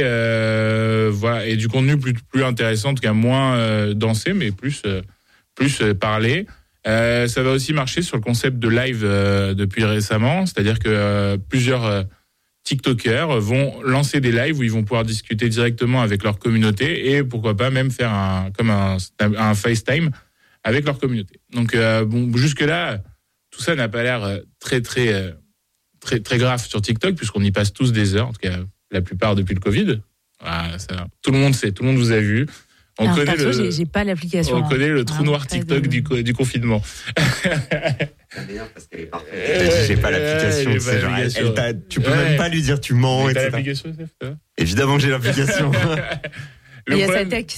du contenu plus intéressant, en tout cas moins dansé, mais plus parlé. Ça va aussi marcher sur le concept de live depuis récemment, c'est-à-dire que plusieurs TikTokers vont lancer des lives où ils vont pouvoir discuter directement avec leur communauté et pourquoi pas même faire un FaceTime avec leur communauté. Donc jusque-là, tout ça n'a pas l'air très très grave sur TikTok, puisqu'on y passe tous des heures, en tout cas la plupart depuis le Covid. Voilà, tout le monde sait, tout le monde vous a vu. On connaît j'ai pas l'application. On connaît le trou noir TikTok du confinement. Parce qu'elle est parfaite. J'ai pas l'application. Tu peux même pas lui dire tu mens. T'as l'application, Steph? Évidemment que j'ai l'application. Il y a sa tête.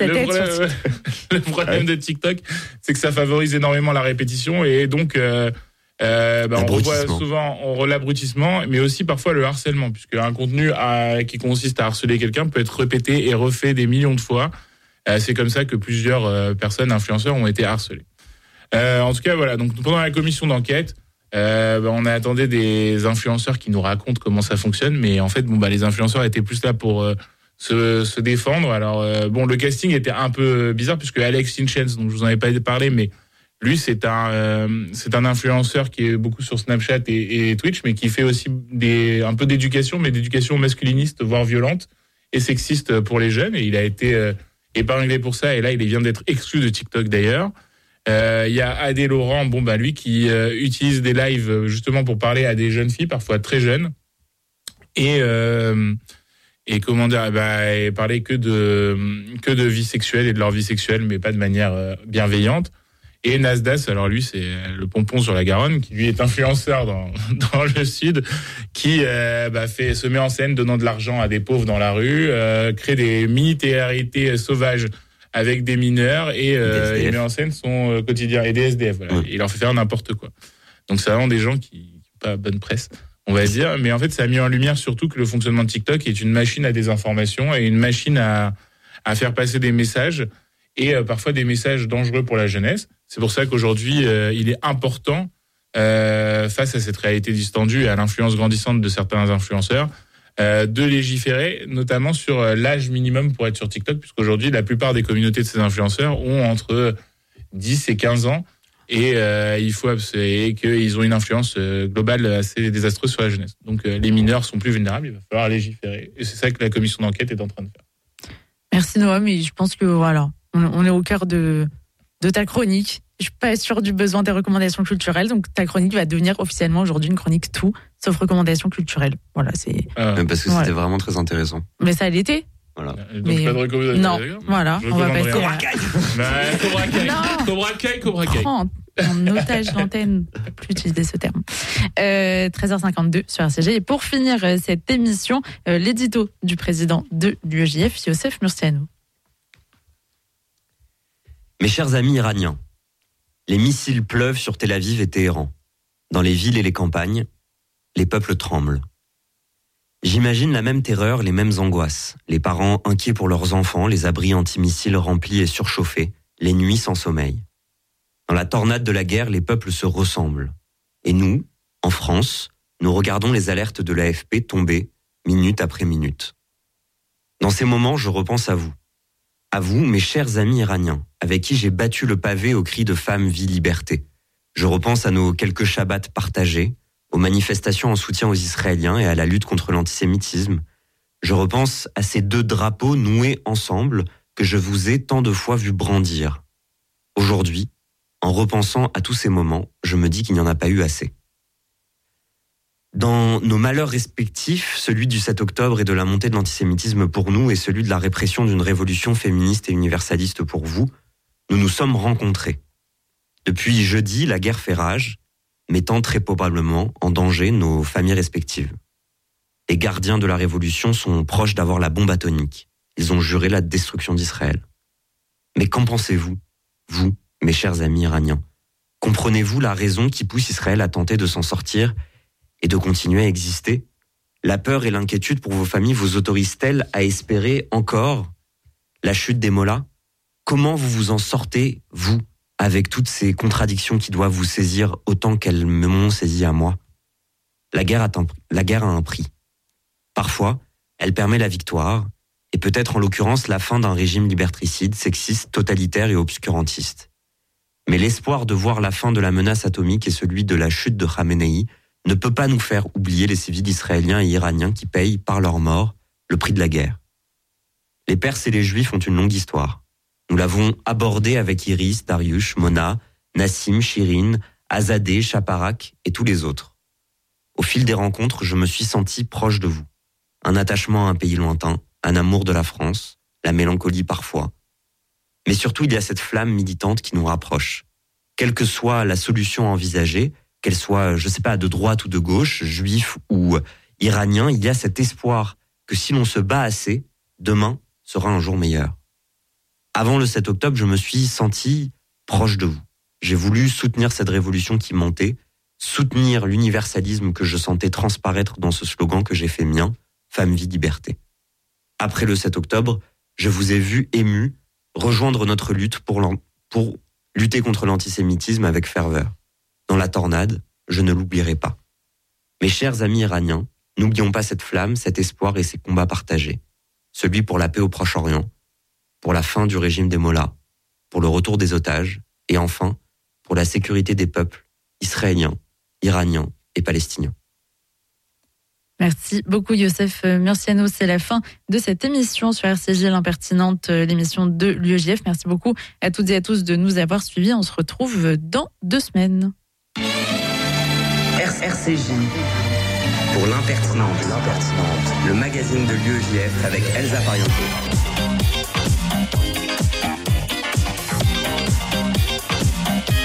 Le problème de TikTok, c'est que ça favorise énormément la répétition, et donc on revoit souvent l'abrutissement, mais aussi parfois le harcèlement, puisque un contenu qui consiste à harceler quelqu'un peut être répété et refait des millions de fois. C'est comme ça que plusieurs personnes influenceurs ont été harcelés. En tout cas, voilà. Donc pendant la commission d'enquête, on attendait des influenceurs qui nous racontent comment ça fonctionne, mais en fait, les influenceurs étaient plus là pour se défendre. Alors, le casting était un peu bizarre, puisque Alex Hitchens, donc je vous en avais pas parlé, mais lui, c'est un influenceur qui est beaucoup sur Snapchat et Twitch, mais qui fait aussi un peu d'éducation, mais d'éducation masculiniste, voire violente et sexiste pour les jeunes. Et il a été épinglé pour ça. Et là, il vient d'être exclu de TikTok d'ailleurs. Il y a Adé Laurent, lui qui utilise des lives justement pour parler à des jeunes filles, parfois très jeunes, et parler que de vie sexuelle et de leur vie sexuelle, mais pas de manière bienveillante. Et Nasdas, alors lui, c'est le pompon sur la Garonne, qui lui est influenceur dans le Sud, qui se met en scène donnant de l'argent à des pauvres dans la rue, crée des mini-TRIT sauvages avec des mineurs et il met en scène son quotidien et des SDF. Voilà. Il leur fait faire n'importe quoi. Donc c'est vraiment des gens qui n'ont pas bonne presse, on va dire. Mais en fait, ça a mis en lumière surtout que le fonctionnement de TikTok est une machine à désinformation et une machine à faire passer des messages et parfois des messages dangereux pour la jeunesse. C'est pour ça qu'aujourd'hui, il est important, face à cette réalité distendue et à l'influence grandissante de certains influenceurs, de légiférer, notamment sur l'âge minimum pour être sur TikTok, puisqu'aujourd'hui, la plupart des communautés de ces influenceurs ont entre 10 et 15 ans, et et qu'ils ont une influence globale assez désastreuse sur la jeunesse. Donc les mineurs sont plus vulnérables, il va falloir légiférer. Et c'est ça que la commission d'enquête est en train de faire. Merci Noah, mais je pense que voilà, on est au cœur de ta chronique. Je suis pas sûre du besoin des recommandations culturelles, donc ta chronique va devenir officiellement aujourd'hui une chronique tout, sauf recommandations culturelles. Voilà, c'est. Parce que c'était vraiment très intéressant. Mais ça l'était. Voilà. Donc pas de recommandations. Non, voilà, on va passer. Cobra Kai. En otage d'antenne, plus utiliser ce terme. 13h52 sur RCG. Et pour finir cette émission, l'édito du président de l'UEJF, Youssef Murciano. Mes chers amis iraniens, les missiles pleuvent sur Tel Aviv et Téhéran. Dans les villes et les campagnes, les peuples tremblent. J'imagine la même terreur, les mêmes angoisses. Les parents inquiets pour leurs enfants, les abris antimissiles remplis et surchauffés, les nuits sans sommeil. Dans la tornade de la guerre, les peuples se ressemblent. Et nous, en France, nous regardons les alertes de l'AFP tomber minute après minute. Dans ces moments, je repense à vous. À vous, mes chers amis iraniens, avec qui j'ai battu le pavé au cri de femme, vie, liberté. Je repense à nos quelques shabbats partagés, aux manifestations en soutien aux Israéliens et à la lutte contre l'antisémitisme. Je repense à ces deux drapeaux noués ensemble que je vous ai tant de fois vu brandir. Aujourd'hui, en repensant à tous ces moments, je me dis qu'il n'y en a pas eu assez. Dans nos malheurs respectifs, celui du 7 octobre et de la montée de l'antisémitisme pour nous et celui de la répression d'une révolution féministe et universaliste pour vous, nous nous sommes rencontrés. Depuis jeudi, la guerre fait rage, mettant très probablement en danger nos familles respectives. Les gardiens de la révolution sont proches d'avoir la bombe atomique. Ils ont juré la destruction d'Israël. Mais qu'en pensez-vous, vous, mes chers amis iraniens? Comprenez-vous la raison qui pousse Israël à tenter de s'en sortir et de continuer à exister? La peur et l'inquiétude pour vos familles vous autorisent-elles à espérer encore la chute des mollahs? Comment vous vous en sortez, vous, avec toutes ces contradictions qui doivent vous saisir autant qu'elles m'ont saisi à moi? La guerre a un prix. Parfois, elle permet la victoire, et peut-être en l'occurrence la fin d'un régime liberticide, sexiste, totalitaire et obscurantiste. Mais l'espoir de voir la fin de la menace atomique et celui de la chute de Khamenei ne peut pas nous faire oublier les civils israéliens et iraniens qui payent, par leur mort, le prix de la guerre. Les Perses et les Juifs ont une longue histoire. Nous l'avons abordée avec Iris, Dariush, Mona, Nassim, Shirin, Azadeh, Chaparak et tous les autres. Au fil des rencontres, je me suis senti proche de vous. Un attachement à un pays lointain, un amour de la France, la mélancolie parfois. Mais surtout, il y a cette flamme militante qui nous rapproche. Quelle que soit la solution envisagée, qu'elle soit, je sais pas, de droite ou de gauche, juif ou iranien, il y a cet espoir que si l'on se bat assez, demain sera un jour meilleur. Avant le 7 octobre, je me suis senti proche de vous. J'ai voulu soutenir cette révolution qui montait, soutenir l'universalisme que je sentais transparaître dans ce slogan que j'ai fait mien, Femme, vie, liberté. Après le 7 octobre, je vous ai vu ému rejoindre notre lutte pour lutter contre l'antisémitisme avec ferveur. Dans la tornade, je ne l'oublierai pas. Mes chers amis iraniens, n'oublions pas cette flamme, cet espoir et ces combats partagés. Celui pour la paix au Proche-Orient, pour la fin du régime des mollahs, pour le retour des otages, et enfin, pour la sécurité des peuples israéliens, iraniens et palestiniens. Merci beaucoup Youssef Murciano. C'est la fin de cette émission sur RCJ, l'impertinente, l'émission de l'UEJF. Merci beaucoup à toutes et à tous de nous avoir suivis. On se retrouve dans 2 semaines. RCJ pour l'impertinente, le magazine de l'UEJF avec Elsa Parianto.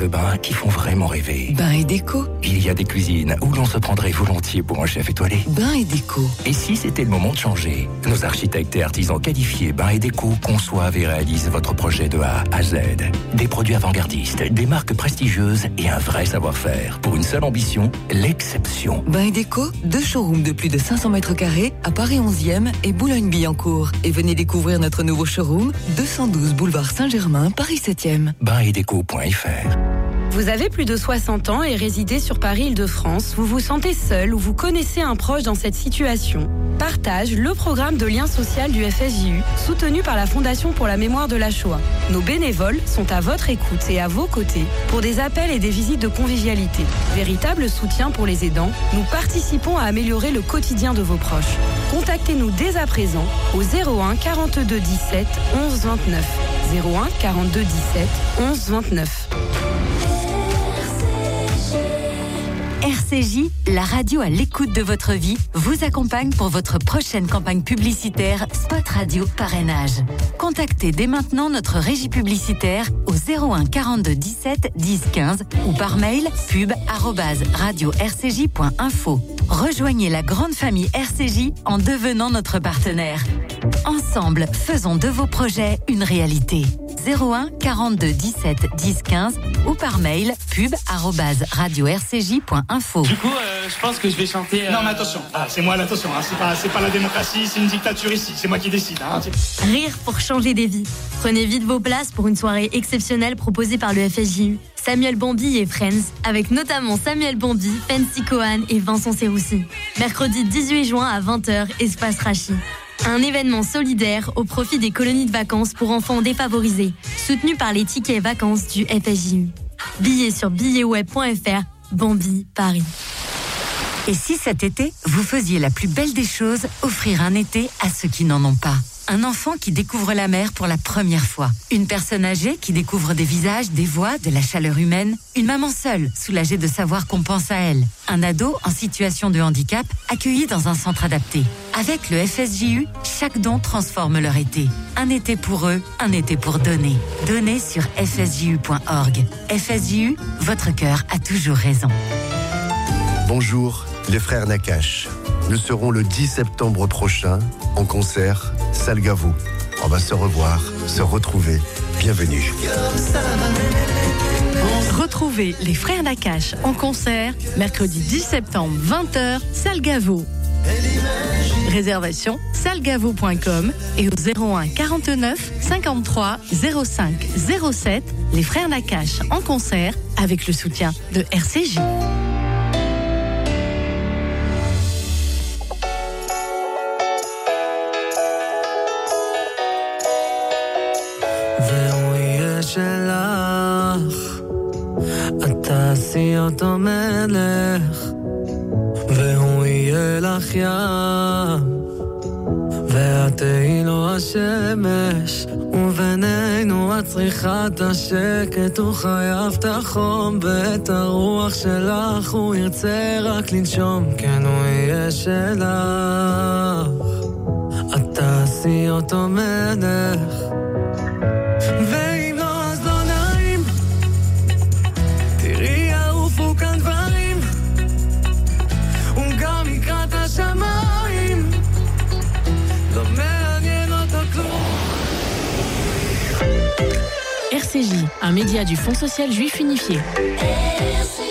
de bain qui font vraiment rêver. Bain et déco. Il y a des cuisines où l'on se prendrait volontiers pour un chef étoilé. Bain et déco. Et si c'était le moment de changer? Nos architectes et artisans qualifiés Bain et déco conçoivent et réalisent votre projet de A à Z. Des produits avant-gardistes, des marques prestigieuses et un vrai savoir-faire. Pour une seule ambition, l'exception. Bain et déco, 2 showrooms de plus de 500 mètres carrés à Paris 11e et Boulogne-Billancourt. Et venez découvrir notre nouveau showroom, 212 boulevard Saint-Germain, Paris 7e. Bainetdeco.fr. Vous avez plus de 60 ans et résidez sur Paris-Île-de-France, vous vous sentez seul ou vous connaissez un proche dans cette situation. Partage le programme de lien social du FSJU, soutenu par la Fondation pour la mémoire de la Shoah. Nos bénévoles sont à votre écoute et à vos côtés pour des appels et des visites de convivialité. Véritable soutien pour les aidants, nous participons à améliorer le quotidien de vos proches. Contactez-nous dès à présent au 01 42 17 11 29. 01 42 17 11 29. RCJ, la radio à l'écoute de votre vie, vous accompagne pour votre prochaine campagne publicitaire Spot Radio Parrainage. Contactez dès maintenant notre régie publicitaire au 01 42 17 10 15 ou par mail pub@radio-rcj.info. Rejoignez la grande famille RCJ en devenant notre partenaire. Ensemble, faisons de vos projets une réalité. 01 42 17 10 15 ou par mail pub@radio-rcj.info. Du coup, je pense que je vais chanter. Non, mais attention, c'est moi l'attention. C'est pas la démocratie, c'est une dictature ici. C'est moi qui décide. Rire pour changer des vies. Prenez vite vos places pour une soirée exceptionnelle proposée par le FSJU. Samuel Bombi et Friends, avec notamment Samuel Bombi, Fancy Cohan et Vincent Serroussi. Mercredi 18 juin à 20h, espace Rachi. Un événement solidaire au profit des colonies de vacances pour enfants défavorisés, soutenu par les tickets vacances du FSJU. Billets sur billetweb.fr, Bambi, Paris. Et si cet été, vous faisiez la plus belle des choses, offrir un été à ceux qui n'en ont pas? Un enfant qui découvre la mer pour la première fois. Une personne âgée qui découvre des visages, des voix, de la chaleur humaine. Une maman seule, soulagée de savoir qu'on pense à elle. Un ado en situation de handicap, accueilli dans un centre adapté. Avec le FSJU, chaque don transforme leur été. Un été pour eux, un été pour donner. Donnez sur fsju.org. FSJU, votre cœur a toujours raison. Bonjour, les frères Nakache. Nous serons le 10 septembre prochain en concert Salgavo. On va se revoir, se retrouver. Bienvenue. Retrouvez les frères Nakache en concert mercredi 10 septembre 20h, Salgavo. Réservation salgavo.com et au 01 49 53 05 07. Les frères Nakache en concert avec le soutien de RCJ. שלך את תעשי אותו מלך והוא יהיה לך ים ואת תהי לו השמש ובינינו את צריכה את השקט הוא חייב את החום ואת הרוח שלך הוא ירצה רק לנשום כן הוא יהיה שלך את תעשי אותו מלך ואם לא אז לא נעים תראי יעופו כאן דברים הוא גם יקרא את השמיים לא מעניין אותו כלום RCJ, un média du Fonds social juif unifié.